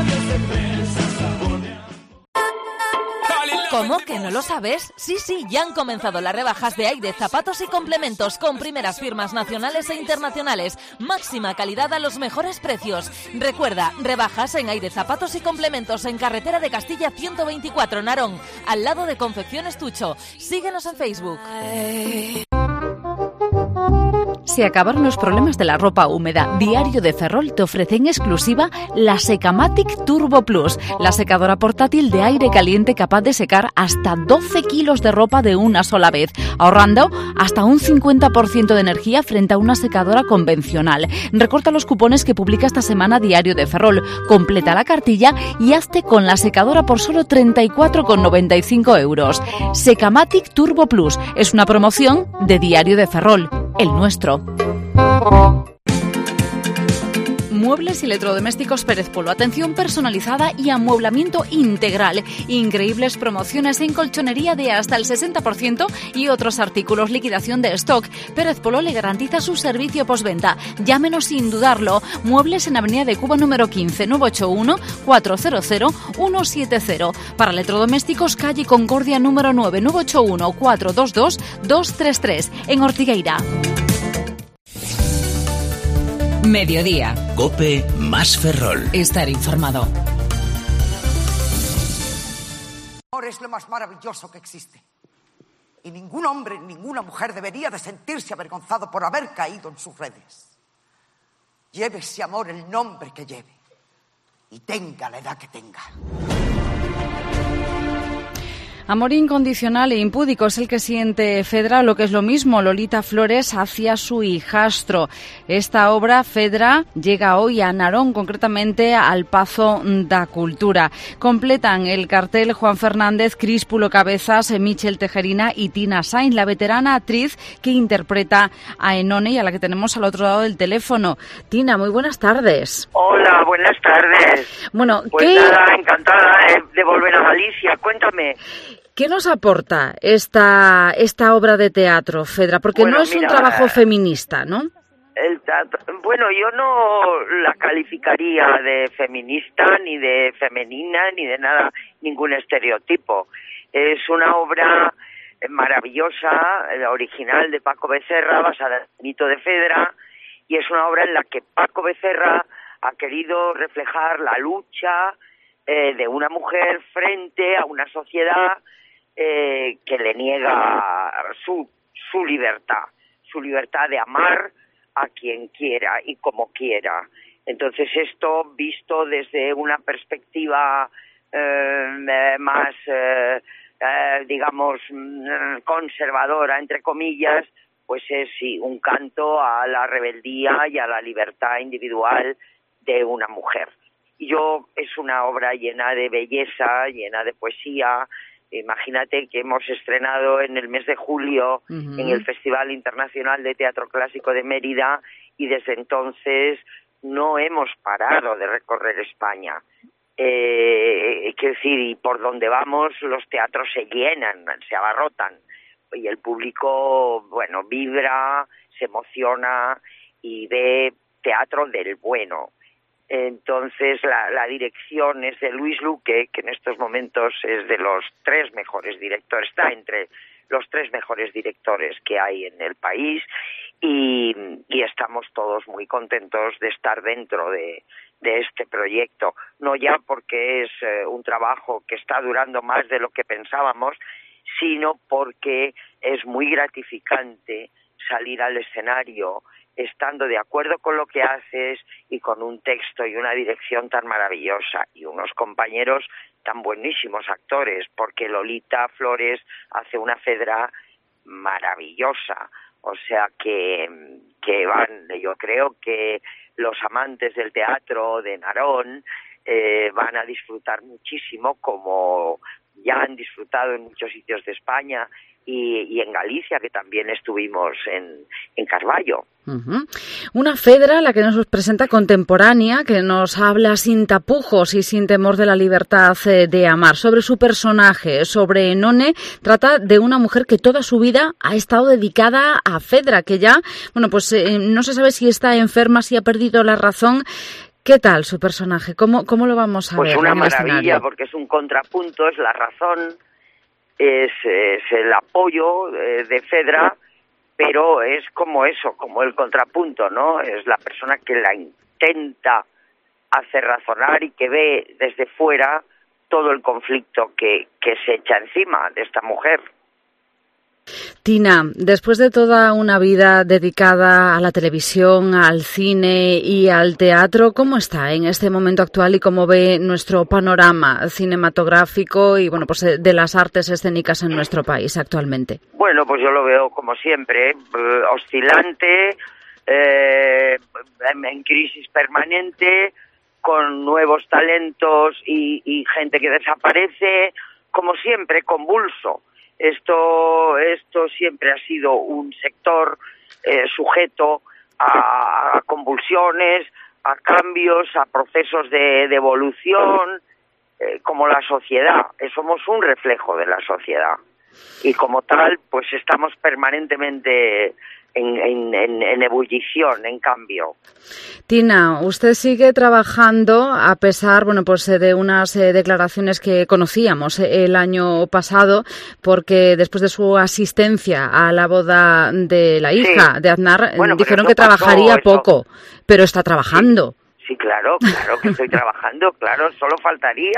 Speaker 24: ¿Cómo que no lo sabes? Sí, sí, ya han comenzado las rebajas de Aide Zapatos y Complementos con primeras firmas nacionales e internacionales. Máxima calidad a los mejores precios. Recuerda, rebajas en Aide Zapatos y Complementos en carretera de Castilla ciento veinticuatro, Narón, al lado de Confecciones Tucho. Síguenos en Facebook.
Speaker 3: Se acabaron los problemas de la ropa húmeda. Diario de Ferrol te ofrece en exclusiva la Secamatic Turbo Plus, la secadora portátil de aire caliente capaz de secar hasta doce kilos de ropa de una sola vez, ahorrando hasta un cincuenta por ciento de energía frente a una secadora convencional. Recorta los cupones que publica esta semana Diario de Ferrol, completa la cartilla y hazte con la secadora por solo treinta y cuatro con noventa y cinco euros. Secamatic Turbo Plus es una promoción de Diario de Ferrol, el nuestro. Muebles y electrodomésticos Pérez Polo. Atención personalizada y amueblamiento integral. Increíbles promociones en colchonería de hasta el sesenta por ciento y otros artículos. Liquidación de stock. Pérez Polo le garantiza su servicio postventa. Llámenos sin dudarlo. Muebles en Avenida de Cuba número quince, nueve ocho uno, cuatro cero cero, uno siete cero. Para electrodomésticos, calle Concordia número nueve, nueve ocho uno, cuatro dos dos, dos tres tres. En Ortigueira.
Speaker 2: Mediodía.
Speaker 8: COPE más Ferrol.
Speaker 2: Estar informado.
Speaker 1: El amor es lo más maravilloso que existe. Y ningún hombre, ninguna mujer debería de sentirse avergonzado por haber caído en sus redes. Lleve ese amor el nombre que lleve. Y tenga la edad que tenga.
Speaker 3: Amor incondicional e impúdico es el que siente Fedra, lo que es lo mismo, Lolita Flores hacia su hijastro. Esta obra, Fedra, llega hoy a Narón, concretamente al Pazo da Cultura. Completan el cartel Juan Fernández, Críspulo Cabezas, Michel Tejerina y Tina Sainz, la veterana actriz que interpreta a Enone y a la que tenemos al otro lado del teléfono. Tina, muy buenas tardes.
Speaker 4: Hola, buenas tardes.
Speaker 3: Bueno,
Speaker 4: pues
Speaker 3: ¿qué...
Speaker 4: nada, encantada de volver a Galicia. Cuéntame.
Speaker 3: ¿Qué nos aporta esta esta obra de teatro, Fedra? Porque
Speaker 4: bueno,
Speaker 3: no es
Speaker 4: mira,
Speaker 3: un trabajo feminista, ¿no?
Speaker 4: El teatro, bueno, yo no la calificaría de feminista, ni de femenina, ni de nada, ningún estereotipo. Es una obra maravillosa, la original de Paco Becerra, basada en el mito de Fedra, y es una obra en la que Paco Becerra ha querido reflejar la lucha eh, de una mujer frente a una sociedad Eh, que le niega su, su libertad, su libertad de amar a quien quiera y como quiera. Entonces esto, visto desde una perspectiva eh, más, eh, eh, digamos, conservadora, entre comillas, pues es sí, un canto a la rebeldía y a la libertad individual de una mujer. Y yo, es una obra llena de belleza, llena de poesía. Imagínate que hemos estrenado en el mes de julio uh-huh. en el Festival Internacional de Teatro Clásico de Mérida y desde entonces no hemos parado de recorrer España. Eh, quiero decir, y por donde vamos los teatros se llenan, se abarrotan y el público, bueno, vibra, se emociona y ve teatro del bueno. Entonces la, la dirección es de Luis Luque, que en estos momentos es de los tres mejores directores, está entre los tres mejores directores que hay en el país y, y estamos todos muy contentos de estar dentro de, de este proyecto, no ya porque es eh, un trabajo que está durando más de lo que pensábamos, sino porque es muy gratificante salir al escenario estando de acuerdo con lo que haces y con un texto y una dirección tan maravillosa y unos compañeros tan buenísimos actores, porque Lolita Flores hace una Fedra maravillosa, o sea que, que van, yo creo que los amantes del teatro de Narón eh, van a disfrutar muchísimo, como ya han disfrutado en muchos sitios de España y, y en Galicia, que también estuvimos en, en Carballo.
Speaker 3: Uh-huh. Una Fedra, la que nos presenta contemporánea, que nos habla sin tapujos y sin temor de la libertad eh, de amar. Sobre su personaje, sobre Enone, trata de una mujer que toda su vida ha estado dedicada a Fedra, que ya, bueno, pues eh, no se sabe si está enferma, si ha perdido la razón. ¿Qué tal su personaje? ¿Cómo, cómo lo vamos a
Speaker 4: pues
Speaker 3: ver?
Speaker 4: Pues una
Speaker 3: en el
Speaker 4: maravilla,
Speaker 3: escenario?
Speaker 4: Porque es un contrapunto, es la razón, es, es el apoyo eh, de Fedra, pero es como eso, como el contrapunto, ¿no? Es la persona que la intenta hacer razonar y que ve desde fuera todo el conflicto que, que se echa encima de esta mujer.
Speaker 3: Tina, después de toda una vida dedicada a la televisión, al cine y al teatro, ¿cómo está en este momento actual y cómo ve nuestro panorama cinematográfico y bueno, pues de las artes escénicas en nuestro país actualmente?
Speaker 4: Bueno, pues yo lo veo como siempre, eh, oscilante, eh, en crisis permanente, con nuevos talentos y, y gente que desaparece, como siempre, convulso. Esto, esto siempre ha sido un sector eh, sujeto a, a convulsiones, a cambios, a procesos de, de evolución, eh, como la sociedad. Somos un reflejo de la sociedad y como tal, pues estamos permanentemente en, en, en, en ebullición, en cambio.
Speaker 3: Tina, usted sigue trabajando a pesar, bueno, pues de unas eh, declaraciones que conocíamos el año pasado, porque después de su asistencia a la boda de la hija sí. de Aznar, bueno, dijeron que trabajaría pasó, poco, pero está trabajando.
Speaker 4: Sí, sí, claro, claro que estoy trabajando, claro, solo faltaría.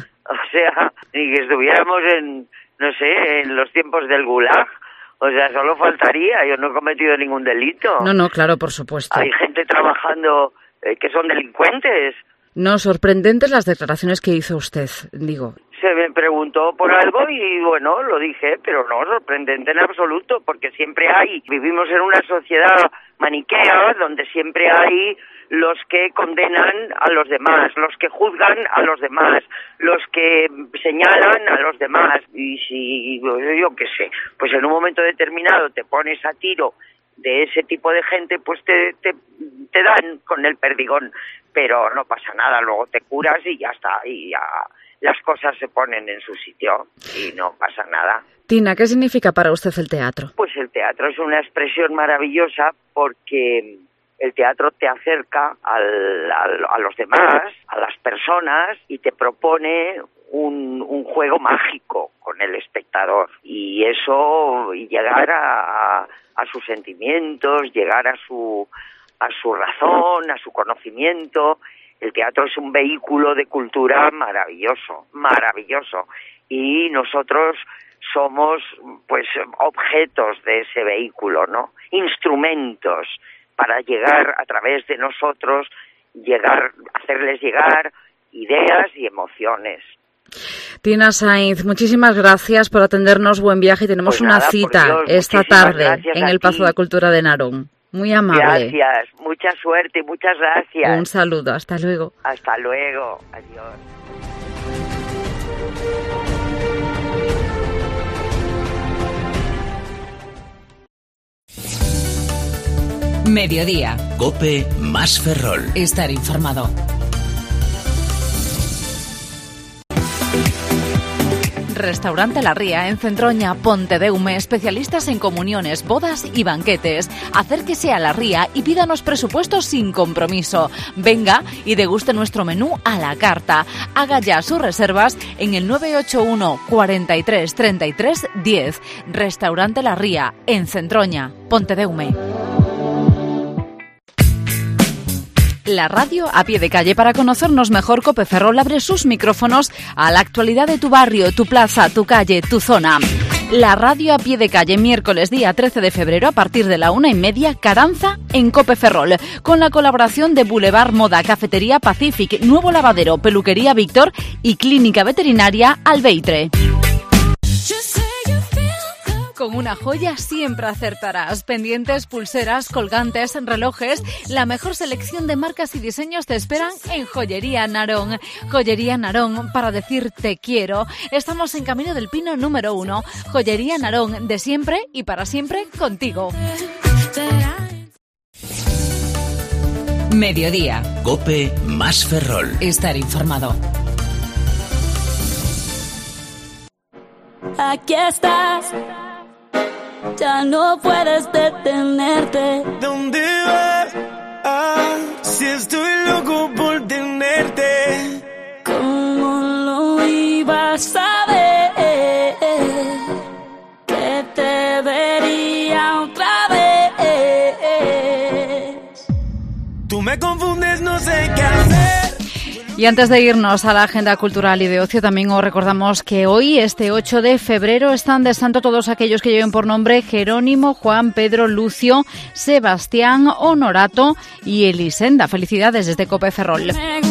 Speaker 4: O sea, ni que estuviéramos en, no sé, en los tiempos del Gulag. O sea, solo faltaría, yo no he cometido ningún delito.
Speaker 3: No, no, claro, por supuesto.
Speaker 4: Hay gente trabajando eh, que son delincuentes.
Speaker 3: No, sorprendentes las declaraciones que hizo usted, digo.
Speaker 4: Se me preguntó por algo y bueno, lo dije, pero no, sorprendente en absoluto, porque siempre hay, vivimos en una sociedad maniquea donde siempre hay los que condenan a los demás, los que juzgan a los demás, los que señalan a los demás. Y si, yo qué sé, pues en un momento determinado te pones a tiro de ese tipo de gente, pues te, te, te dan con el perdigón. Pero no pasa nada, luego te curas y ya está, y ya las cosas se ponen en su sitio y no pasa nada.
Speaker 3: Tina, ¿qué significa para usted el teatro?
Speaker 4: Pues el teatro es una expresión maravillosa porque el teatro te acerca al, al, a los demás, a las personas, y te propone un, un juego mágico con el espectador. Y eso, y llegar a, a, a sus sentimientos, llegar a su, a su razón, a su conocimiento. El teatro es un vehículo de cultura maravilloso, maravilloso. Y nosotros somos, pues, objetos de ese vehículo, ¿no? Instrumentos para llegar a través de nosotros, llegar, hacerles llegar ideas y emociones.
Speaker 3: Tina Sainz, muchísimas gracias por atendernos, buen viaje. Tenemos pues nada, una cita Dios, esta tarde en el Pazo de Cultura de Narón. Muy amable.
Speaker 4: Gracias, mucha suerte, muchas gracias.
Speaker 3: Un saludo, hasta luego.
Speaker 4: Hasta luego, adiós.
Speaker 2: Mediodía.
Speaker 8: COPE más Ferrol.
Speaker 2: Estar informado. Restaurante La Ría en Centroña, Pontedeume, especialistas en comuniones, bodas y banquetes. Acérquese a La Ría y pídanos presupuestos sin compromiso. Venga y deguste nuestro menú a la carta. Haga ya sus reservas en el nueve ocho uno, cuarenta y tres, treinta y tres, diez. Restaurante La Ría en Centroña, Pontedeume. La radio a pie de calle. Para conocernos mejor, COPE Ferrol abre sus micrófonos a la actualidad de tu barrio, tu plaza, tu calle, tu zona. La radio a pie de calle, miércoles día trece de febrero a partir de la una y media, Caranza en COPE Ferrol, con la colaboración de Boulevard Moda, Cafetería Pacific, Nuevo Lavadero, Peluquería Víctor y Clínica Veterinaria Albeitre. Con una joya siempre acertarás. Pendientes, pulseras, colgantes, relojes. La mejor selección de marcas y diseños te esperan en Joyería Narón. Joyería Narón, para decir te quiero. Estamos en Camino del Pino número uno. Joyería Narón, de siempre y para siempre contigo.
Speaker 8: Mediodía. COPE más Ferrol.
Speaker 2: Estar informado.
Speaker 11: Aquí estás. Ya no puedes detenerte.
Speaker 5: ¿Dónde vas? Ah, si estoy loco por tenerte.
Speaker 11: ¿Cómo lo ibas a ver? Que te vería otra vez.
Speaker 5: Tú me confundes, no sé qué hacer.
Speaker 3: Y antes de irnos a la agenda cultural y de ocio, también os recordamos que hoy, este ocho de febrero, están de santo todos aquellos que lleven por nombre Jerónimo, Juan, Pedro, Lucio, Sebastián, Honorato y Elisenda. Felicidades desde Cope Ferrol.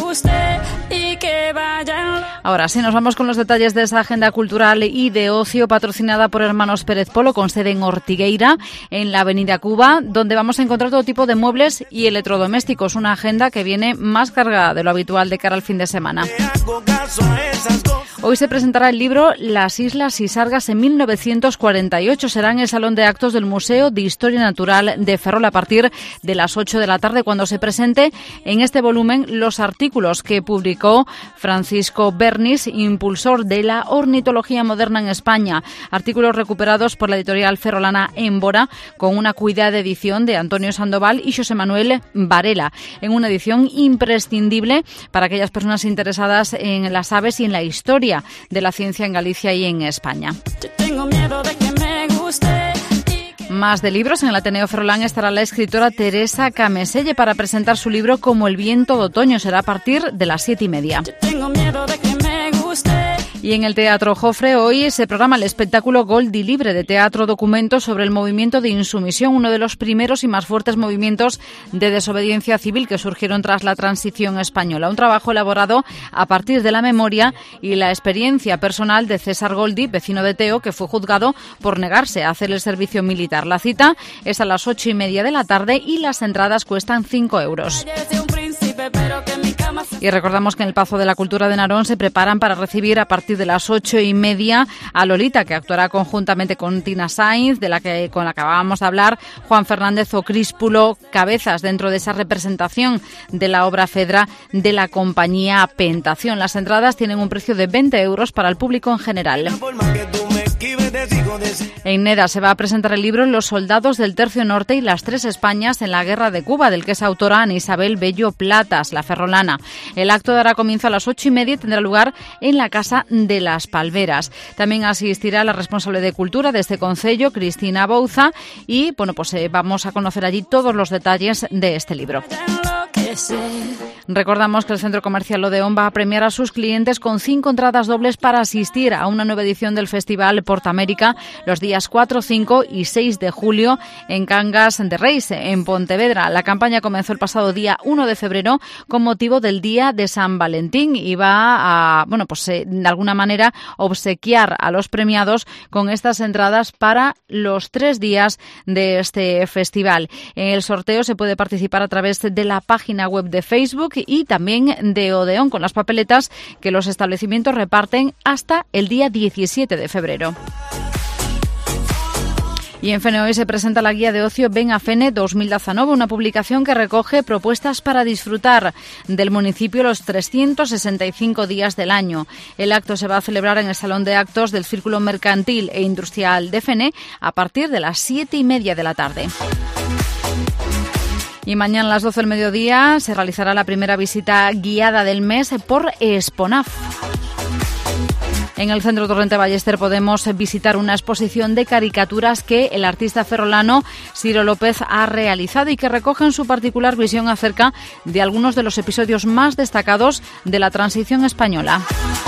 Speaker 3: Ahora sí, nos vamos con los detalles de esa agenda cultural y de ocio patrocinada por Hermanos Pérez Polo, con sede en Ortigueira, en la avenida Cuba, donde vamos a encontrar todo tipo de muebles y electrodomésticos. Una agenda que viene más cargada de lo habitual de cara al fin de semana. Hoy se presentará el libro Las Islas y Sargas en mil novecientos cuarenta y ocho. Será en el Salón de Actos del Museo de Historia Natural de Ferrol a partir de las ocho de la tarde, cuando se presente en este volumen los artículos que publicó Francisco Bernis, impulsor de la ornitología moderna en España. Artículos recuperados por la editorial ferrolana Émbora, con una cuidada edición de Antonio Sandoval y José Manuel Varela, en una edición imprescindible para aquellas personas interesadas en las aves y en la historia de la ciencia en Galicia y en España.
Speaker 11: Tengo miedo de que me guste.
Speaker 3: Más de libros. En el Ateneo Ferrolán estará la escritora Teresa Cameselle para presentar su libro Como el viento de otoño. Será a partir de las siete y media.
Speaker 11: Tengo miedo de que me guste.
Speaker 3: Y en el Teatro Jofre hoy se programa el espectáculo Goldi Libre, de teatro documento sobre el movimiento de insumisión, uno de los primeros y más fuertes movimientos de desobediencia civil que surgieron tras la transición española. Un trabajo elaborado a partir de la memoria y la experiencia personal de César Goldi, vecino de Teo, que fue juzgado por negarse a hacer el servicio militar. La cita es a las ocho y media de la tarde y las entradas cuestan cinco euros. Y recordamos que en el Pazo de la Cultura de Narón se preparan para recibir a partir de las ocho y media a Lolita, que actuará conjuntamente con Tina Sainz, de la que con la que acabábamos de hablar, Juan Fernández o Críspulo Cabezas, dentro de esa representación de la obra Fedra de la compañía Pentación. Las entradas tienen un precio de veinte euros para el público en general. En Neda se va a presentar el libro Los soldados del Tercio Norte y las Tres Españas en la Guerra de Cuba, del que es autora Ana Isabel Bello Platas, la ferrolana. El acto dará comienzo a las ocho y media y tendrá lugar en la Casa de las Palmeras. También asistirá la responsable de Cultura de este concello, Cristina Bouza, y bueno, pues eh, vamos a conocer allí todos los detalles de este libro. Recordamos que el Centro Comercial Odeón va a premiar a sus clientes con cinco entradas dobles para asistir a una nueva edición del Festival Portamérica los días cuatro, cinco y seis de julio en Cangas de Reis, en Pontevedra. La campaña comenzó el pasado día uno de febrero con motivo del Día de San Valentín y va a, bueno, pues eh, de alguna manera obsequiar a los premiados con estas entradas para los tres días de este festival. En el sorteo se puede participar a través de la página web de Facebook y también de Odeón, con las papeletas que los establecimientos reparten hasta el día diecisiete de febrero. Y en Fene hoy se presenta la guía de ocio Ven a Fene dos mil diecinueve, una publicación que recoge propuestas para disfrutar del municipio los trescientos sesenta y cinco días del año. El acto se va a celebrar en el Salón de Actos del Círculo Mercantil e Industrial de Fene a partir de las siete y media de la tarde. Y mañana a las doce del mediodía se realizará la primera visita guiada del mes por Exponaf. En el Centro Torrente Ballester podemos visitar una exposición de caricaturas que el artista ferrolano Ciro López ha realizado y que recogen su particular visión acerca de algunos de los episodios más destacados de la transición española.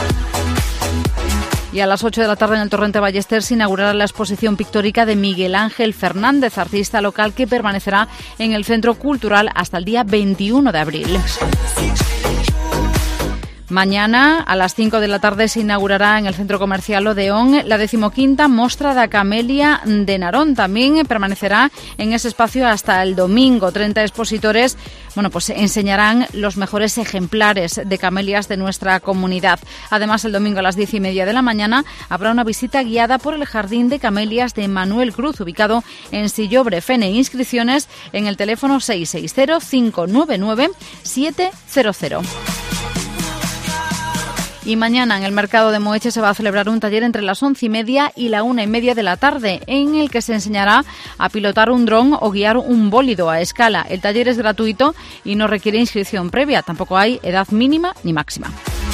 Speaker 3: Y a las ocho de la tarde en el Torrente Ballester se inaugurará la exposición pictórica de Miguel Ángel Fernández, artista local que permanecerá en el Centro Cultural hasta el día veintiuno de abril. Mañana a las cinco de la tarde se inaugurará en el Centro Comercial Odeón la decimoquinta Mostra da Camelia de Narón. También permanecerá en ese espacio hasta el domingo. treinta expositores, bueno, pues enseñarán los mejores ejemplares de camelias de nuestra comunidad. Además, el domingo a las diez y media de la mañana habrá una visita guiada por el Jardín de Camelias de Manuel Cruz, ubicado en Sillobre, Fene. Inscripciones en el teléfono seis seis cero, cinco nueve nueve, siete cero cero. Y mañana en el Mercado de Moeche se va a celebrar un taller entre las once y media y la una y media de la tarde, en el que se enseñará a pilotar un dron o guiar un bólido a escala. El taller es gratuito y no requiere inscripción previa. Tampoco hay edad mínima ni máxima.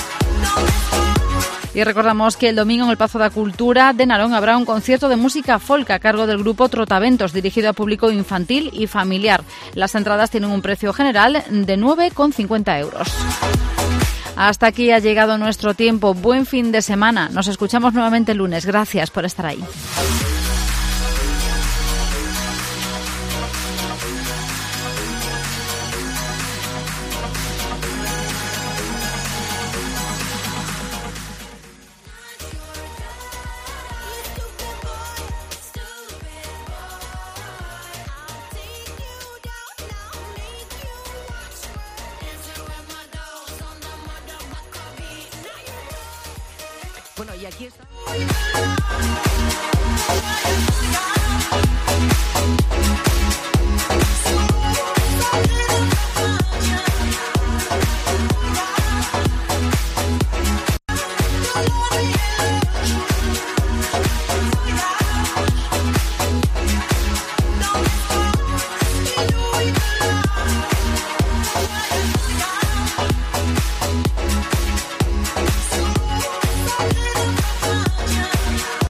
Speaker 3: Y recordamos que el domingo en el Pazo da Cultura de Narón habrá un concierto de música folk a cargo del grupo Trotaventos, dirigido a público infantil y familiar. Las entradas tienen un precio general de nueve con cincuenta euros. Hasta aquí ha llegado nuestro tiempo. Buen fin de semana. Nos escuchamos nuevamente el lunes. Gracias por estar ahí.
Speaker 1: Bueno, y aquí está.